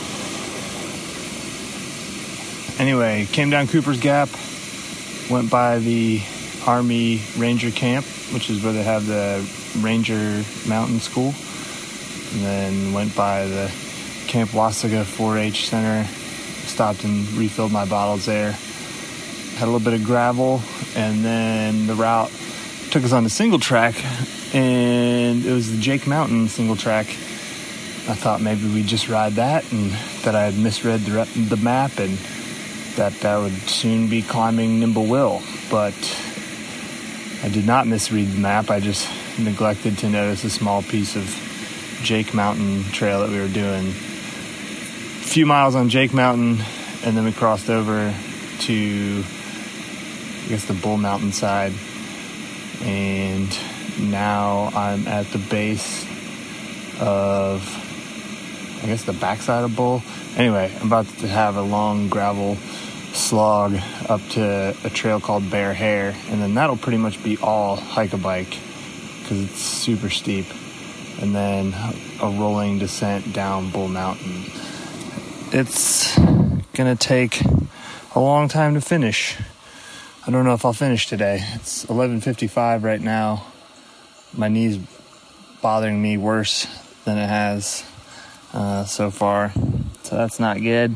Anyway, came down Cooper's Gap, went by the Army Ranger Camp, which is where they have the Ranger Mountain School, and then went by the Camp Wasaga 4-H Center, stopped and refilled my bottles there. Had a little bit of gravel, and then the route took us on the single track, and it was the Jake Mountain single track. I thought maybe we'd just ride that, and that I had misread the map, and that I would soon be climbing Nimble Will, but I did not misread the map. I just neglected to notice a small piece of Jake Mountain trail that we were doing. A few miles on Jake Mountain, and then we crossed over to, I guess, the Bull Mountain side, and now I'm at the base of, I guess, the backside of Bull. Anyway, I'm about to have a long gravel slog up to a trail called Bear Hair, and then that'll pretty much be all hike-a-bike because it's super steep, and then a rolling descent down Bull Mountain. It's gonna take a long time to finish. I don't know if I'll finish today. It's 11:55 right now. My knee's bothering me worse than it has so far, so that's not good.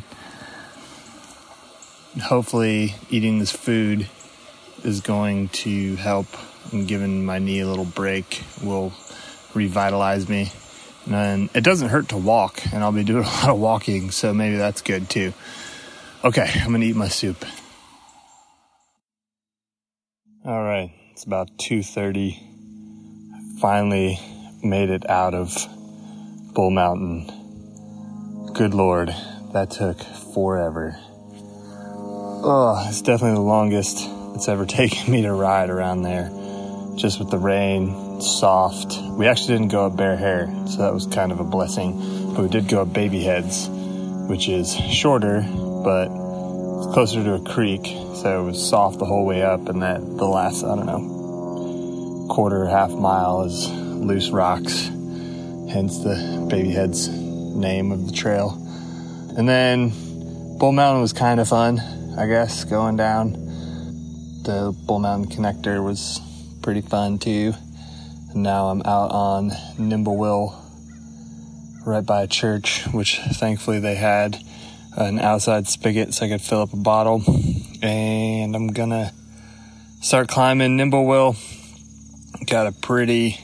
Hopefully eating this food is going to help, and giving my knee a little break will revitalize me. And it doesn't hurt to walk, and I'll be doing a lot of walking, so maybe that's good too. Okay, I'm gonna eat my soup. All right, it's about 2:30. Finally made it out of Bull Mountain. Good Lord, that took forever. Oh, it's definitely the longest it's ever taken me to ride around there. Just with the rain, soft. We actually didn't go up Bear Hair, so that was kind of a blessing. But we did go up Baby Heads, which is shorter, but it's closer to a creek. So it was soft the whole way up, and that the last, I don't know, quarter, half mile is loose rocks. Hence the Baby Heads name of the trail. And then Bull Mountain was kind of fun, I guess, going down. The Bull Mountain connector was pretty fun too. And now I'm out on Nimble Will, right by a church, which thankfully they had an outside spigot so I could fill up a bottle. And I'm gonna start climbing Nimble Will. Got a pretty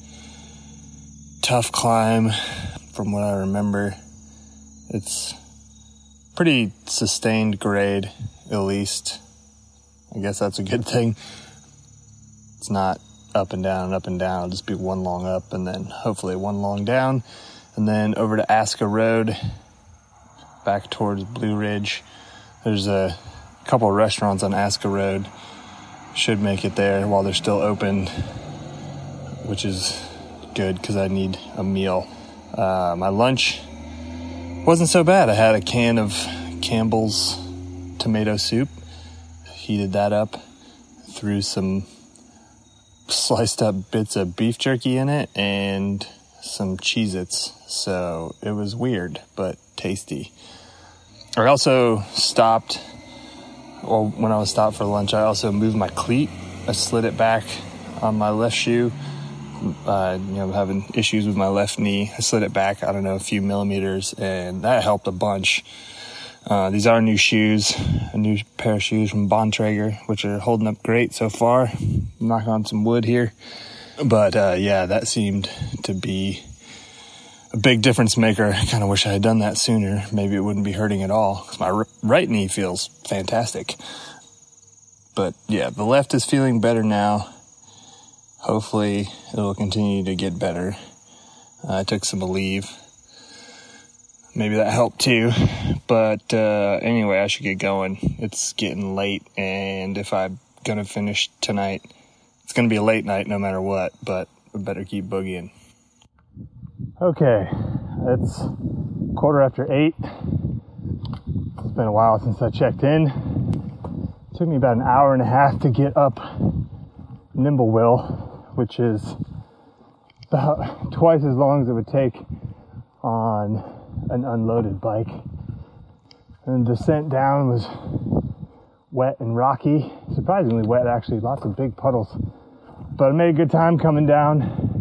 tough climb from what I remember. It's pretty sustained grade, at least. I guess that's a good thing. It's not up and down. It'll just be one long up and then hopefully one long down. And then over to Aska Road, back towards Blue Ridge. There's a couple of restaurants on Aska Road. Should make it there while they're still open, which is good because I need a meal. My lunch wasn't so bad. I had a can of Campbell's tomato soup, heated that up, threw some sliced up bits of beef jerky in it, and some Cheez-Its. So it was weird, but tasty. I also stopped, well, when I was stopped for lunch, I also moved my cleat. I slid it back on my left shoe. Having issues with my left knee. I slid it back, I don't know, a few millimeters, and that helped a bunch. These are new shoes, a new pair of shoes from Bontrager, which are holding up great so far. Knock on some wood here. But, that seemed to be a big difference maker. I kind of wish I had done that sooner. Maybe it wouldn't be hurting at all, because my right knee feels fantastic. But, yeah, the left is feeling better now. Hopefully it'll continue to get better. I took some Aleve. Maybe that helped too. But anyway, I should get going. It's getting late, and if I'm going to finish tonight, it's going to be a late night no matter what, but I better keep boogieing. Okay, it's 8:15. It's been a while since I checked in. It took me about an hour and a half to get up Nimblewell, which is about twice as long as it would take on an unloaded bike. And the descent down was wet and rocky, surprisingly wet actually, lots of big puddles. But I made a good time coming down,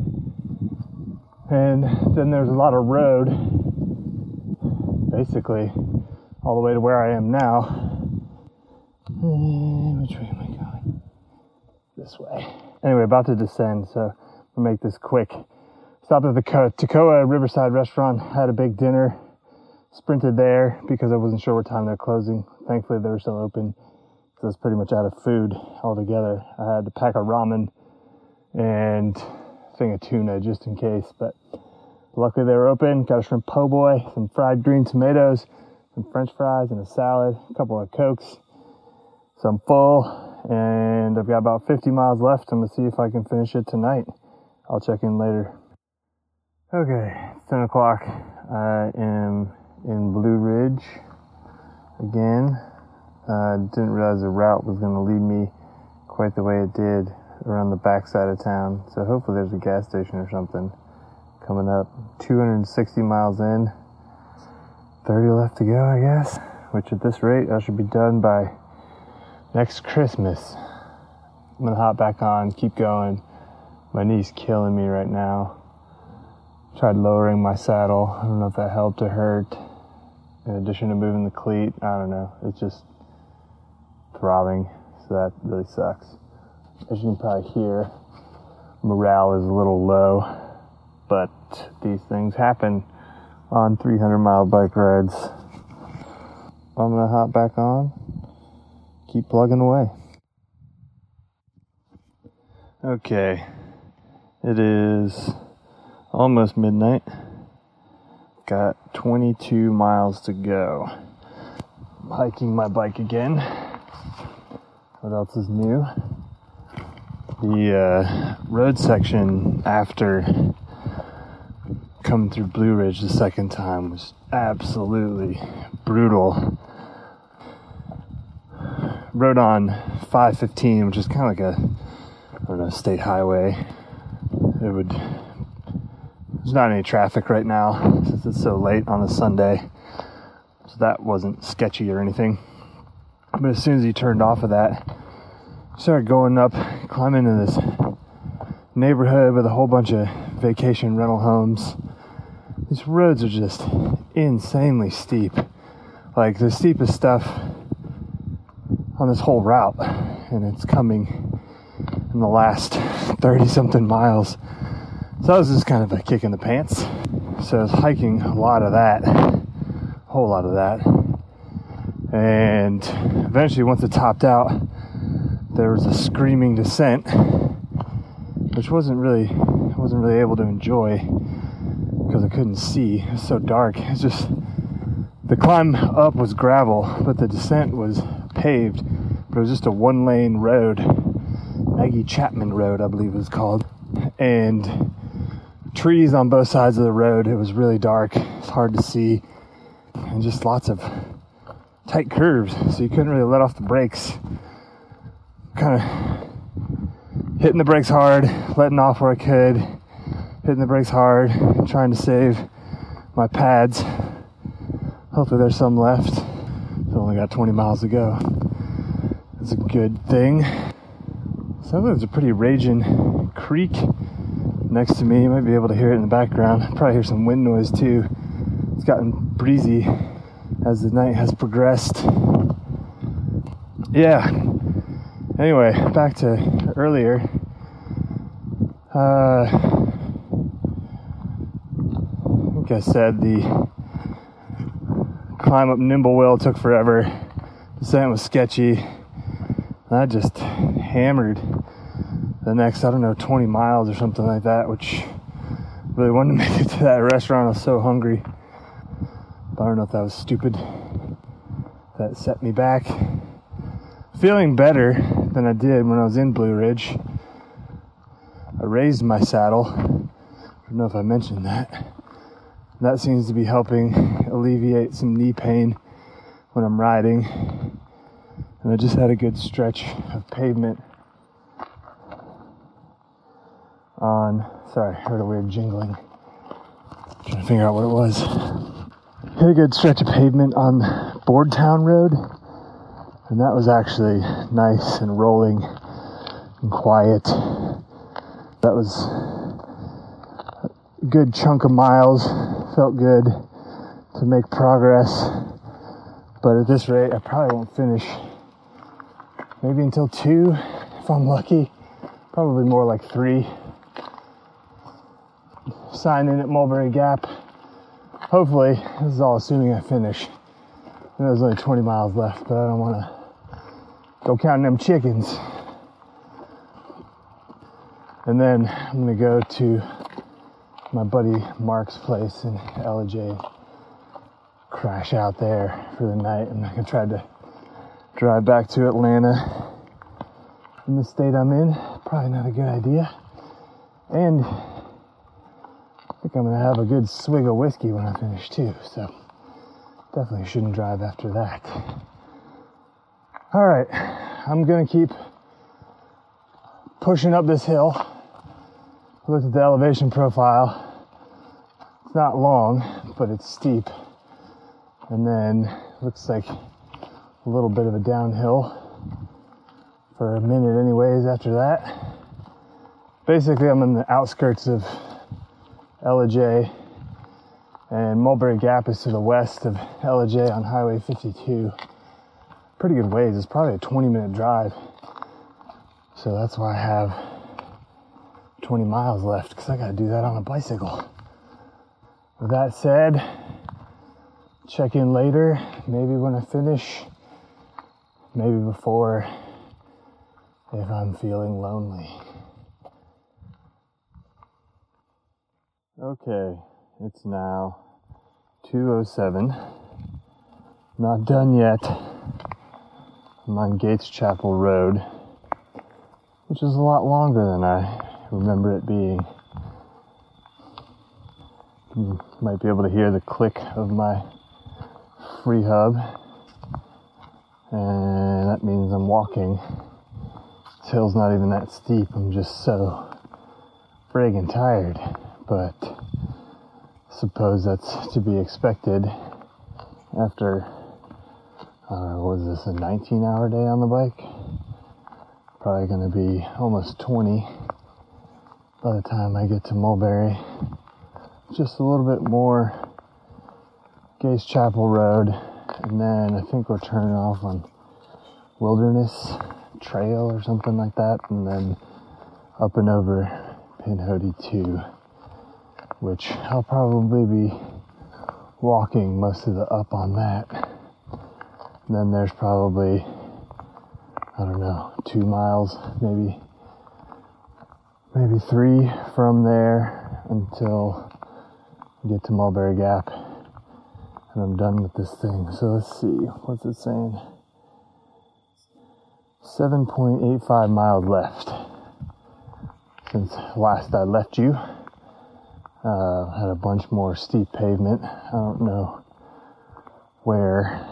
and then there's a lot of road, basically all the way to where I am now. Which way am I going? This way. Anyway, about to descend, so I'll make this quick. Stopped at the Toccoa Riverside Restaurant, had a big dinner, sprinted there because I wasn't sure what time they're closing. Thankfully, they were still open, so I was pretty much out of food altogether. I had to pack a ramen and a thing of tuna just in case, but luckily they were open. Got a shrimp po' boy, some fried green tomatoes, some french fries, and a salad, a couple of Cokes. So I'm full, and I've got about 50 miles left. I'm going to see if I can finish it tonight. I'll check in later. Okay, it's 10 o'clock. I am in Blue Ridge again. Didn't realize the route was going to lead me quite the way it did around the backside of town. So hopefully there's a gas station or something coming up. 260 miles in, 30 left to go, I guess. Which at this rate, I should be done by next Christmas. I'm gonna hop back on, keep going. My knee's killing me right now. Tried lowering my saddle. I don't know if that helped or hurt. In addition to moving the cleat, I don't know. It's just throbbing, so that really sucks. As you can probably hear, morale is a little low, but these things happen on 300-mile bike rides. I'm gonna hop back on, keep plugging away. Okay, it is almost midnight. Got 22 miles to go. I'm hiking my bike again. What else is new? The road section after coming through Blue Ridge the second time was absolutely brutal. Rode on 515, which is kind of like a, I don't know, state highway. There's not any traffic right now since it's so late on a Sunday, so that wasn't sketchy or anything. But as soon as he turned off of that, started going up, climbing into this neighborhood with a whole bunch of vacation rental homes. These roads are just insanely steep. Like the steepest stuff on this whole route, and it's coming in the last 30-something miles. So that was just kind of a kick in the pants. So I was hiking a lot of that, a whole lot of that. And eventually, once it topped out, there was a screaming descent, which I wasn't really able to enjoy because I couldn't see. It was so dark. It's just, the climb up was gravel, but the descent was paved. But it was just a one-lane road, Maggie Chapman Road, I believe it was called. And trees on both sides of the road. It was really dark. It's hard to see. And just lots of tight curves, so you couldn't really let off the brakes. Kind of hitting the brakes hard, letting off where I could, hitting the brakes hard, trying to save my pads. Hopefully there's some left. I've only got 20 miles to go. It's a good thing. So there's a pretty raging creek next to me. You might be able to hear it in the background. Probably hear some wind noise too. It's gotten breezy as the night has progressed. Yeah. Anyway, back to earlier. I think I said the climb up Nimblewell took forever. Descent was sketchy. I just hammered the next, 20 miles or something like that, which really wanted to make it to that restaurant. I was so hungry. But I don't know if that was stupid. That set me back. Feeling better than I did when I was in Blue Ridge. I raised my saddle. I don't know if I mentioned that. That seems to be helping alleviate some knee pain when I'm riding. And I just had a good stretch of pavement Sorry, I heard a weird jingling. Trying to figure out what it was. Hit a good stretch of pavement on Boardtown Road, and that was actually nice and rolling and quiet. That was a good chunk of miles. Felt good to make progress, but at this rate I probably won't finish maybe until 2 if I'm lucky, probably more like 3. Sign in at Mulberry Gap. Hopefully, this is all assuming I finish. I know there's only 20 miles left, but I don't want to go counting them chickens. And then I'm going to go to my buddy Mark's place in LJ, crash out there for the night, and I can try to drive back to Atlanta in the state I'm in. Probably not a good idea. And I think I'm going to have a good swig of whiskey when I finish too, so definitely shouldn't drive after that. Alright, I'm going to keep pushing up this hill. Looked at the elevation profile. It's not long, but it's steep. And then looks like a little bit of a downhill for a minute anyways after that. Basically, I'm in the outskirts of LJ, and Mulberry Gap is to the west of LJ on Highway 52. Pretty good ways. It's probably a 20-minute drive. So that's why I have 20 miles left, because I got to do that on a bicycle. With that said, check in later, maybe when I finish, maybe before, if I'm feeling lonely. Okay, it's now 2:07. Not done yet. I'm on Gates Chapel Road, which is a lot longer than I remember it being. You might be able to hear the click of my free hub, and that means I'm walking. This hill's not even that steep. I'm just so friggin' tired. But I suppose that's to be expected after, what is this, a 19-hour day on the bike? Probably going to be almost 20 by the time I get to Mulberry. Just a little bit more Gates Chapel Road, and then I think we're turning off on Wilderness Trail or something like that, and then up and over Pinhoti 2. Which I'll probably be walking most of the up on that. And then there's probably, 2 miles, maybe 3 from there until I get to Mulberry Gap. And I'm done with this thing. So let's see, what's it saying? 7.85 miles left since last I left you. Had a bunch more steep pavement. I don't know where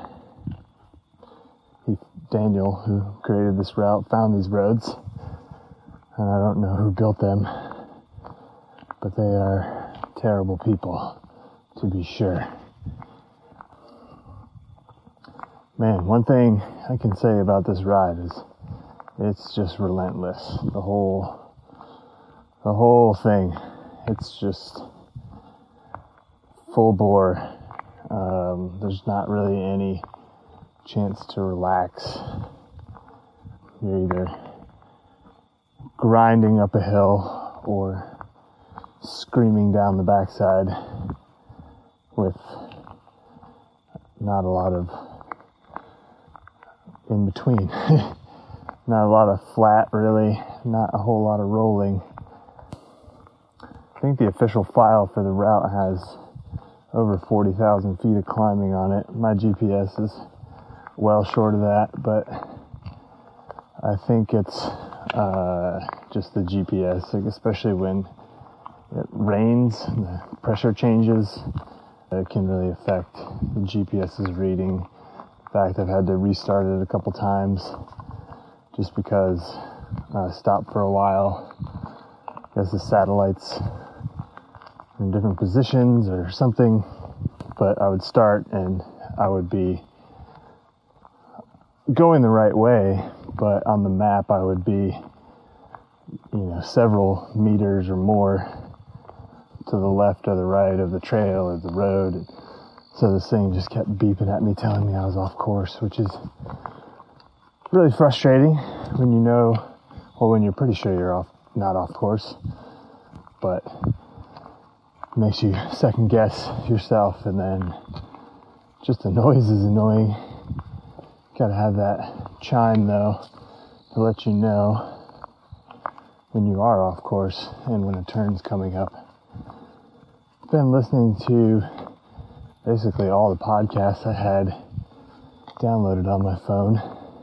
Daniel, who created this route, found these roads. And I don't know who built them. But they are terrible people, to be sure. Man, one thing I can say about this ride is it's just relentless. The whole thing. It's just full bore. There's not really any chance to relax. You're either grinding up a hill or screaming down the backside with not a lot of in between. Not a lot of flat, really. Not a whole lot of rolling. I think the official file for the route has over 40,000 feet of climbing on it. My GPS is well short of that, but I think it's just the GPS, like especially when it rains and the pressure changes, it can really affect the GPS's reading. In fact, I've had to restart it a couple times just because I stopped for a while guess the satellites in different positions or something, but I would start and I would be going the right way, but on the map I would be, several meters or more to the left or the right of the trail or the road. And so this thing just kept beeping at me, telling me I was off course, which is really frustrating when you're pretty sure you're not off course, but it makes you second guess yourself, and then just the noise is annoying. Gotta have that chime though to let you know when you are off course and when a turn's coming up. Been listening to basically all the podcasts I had downloaded on my phone,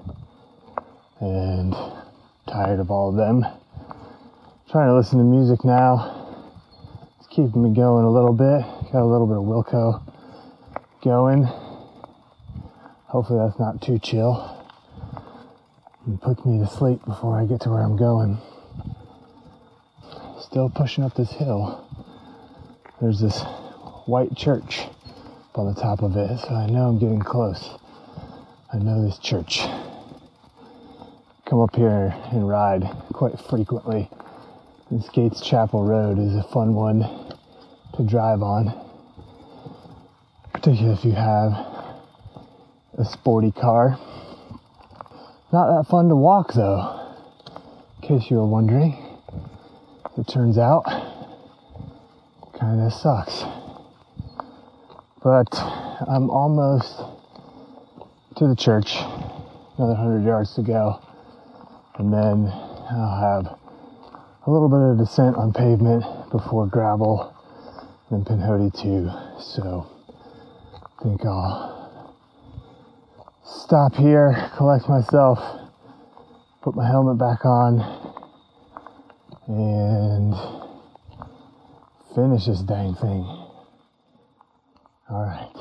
and tired of all of them. Trying to listen to music now. It's keeping me going a little bit. Got a little bit of Wilco going. Hopefully that's not too chill and puts me to sleep before I get to where I'm going. Still pushing up this hill. There's this white church up on the top of it, so I know I'm getting close. I know this church. Come up here and ride quite frequently. This Gates Chapel Road is a fun one to drive on, particularly if you have a sporty car. Not that fun to walk though, in case you were wondering. It turns out, kinda sucks. But I'm almost to the church, another 100 yards to go, and then I'll have a little bit of descent on pavement before gravel, then Pinhoti too. So I think I'll stop here, collect myself, put my helmet back on, and finish this dang thing. All right.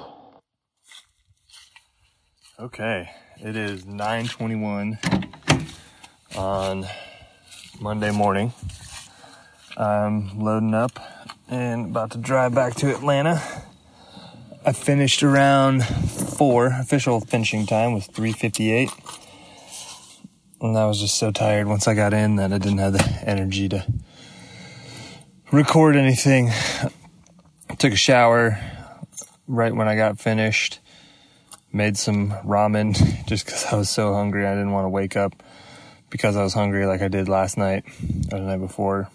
Okay, it is 9:21 on Monday morning. I'm loading up and about to drive back to Atlanta. I finished around 4. Official finishing time was 3:58. And I was just so tired once I got in that I didn't have the energy to record anything. I took a shower right when I got finished. Made some ramen just because I was so hungry. I didn't want to wake up because I was hungry like I did last night or the night before.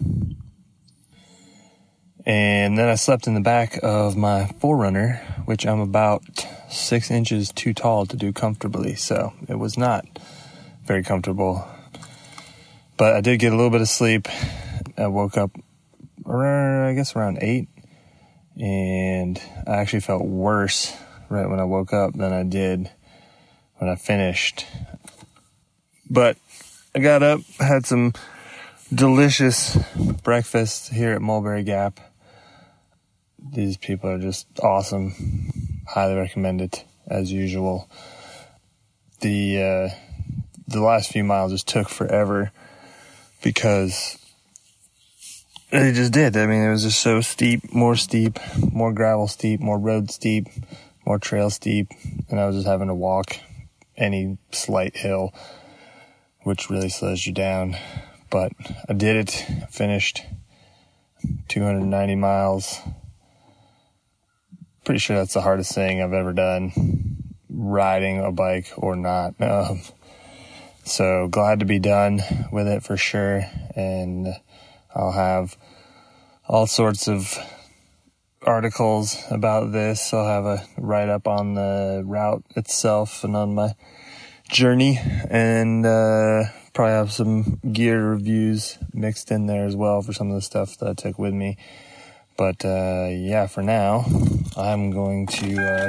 And then I slept in the back of my 4Runner, which I'm about 6 inches too tall to do comfortably. So it was not very comfortable. But I did get a little bit of sleep. I woke up around 8. And I actually felt worse right when I woke up than I did when I finished. But I got up, had some delicious breakfast here at Mulberry Gap. These people are just awesome. Highly recommend it, as usual. The last few miles just took forever because they just did. I mean, it was just so steep, more gravel steep, more road steep, more trail steep, and I was just having to walk any slight hill, which really slows you down. But I did it, finished 290 miles. Pretty sure that's the hardest thing I've ever done, riding a bike or not. So glad to be done with it for sure, and I'll have all sorts of articles about this. I'll have a write-up on the route itself and on my journey, and probably have some gear reviews mixed in there as well for some of the stuff that I took with me. But yeah, for now, I'm going to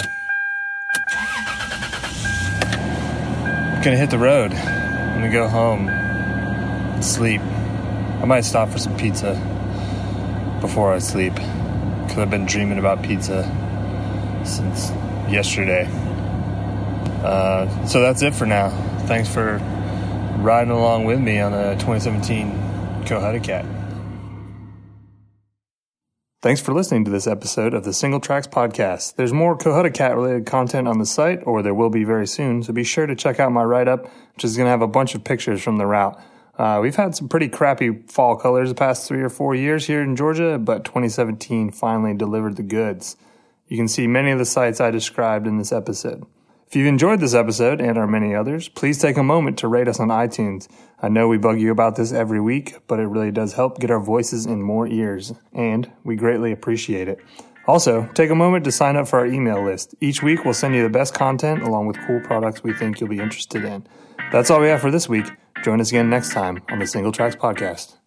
hit the road. I'm gonna go home and sleep. I might stop for some pizza before I sleep, because I've been dreaming about pizza since yesterday. So that's it for now. Thanks for riding along with me on a 2017 Coyote Cat. Thanks for listening to this episode of the Single Tracks Podcast. There's more Cohutta Cat related content on the site, or there will be very soon, so be sure to check out my write-up, which is going to have a bunch of pictures from the route. We've had some pretty crappy fall colors the past 3 or 4 years here in Georgia, but 2017 finally delivered the goods. You can see many of the sites I described in this episode. If you've enjoyed this episode and our many others, please take a moment to rate us on iTunes. I know we bug you about this every week, but it really does help get our voices in more ears, and we greatly appreciate it. Also, take a moment to sign up for our email list. Each week we'll send you the best content along with cool products we think you'll be interested in. That's all we have for this week. Join us again next time on the Single Tracks Podcast.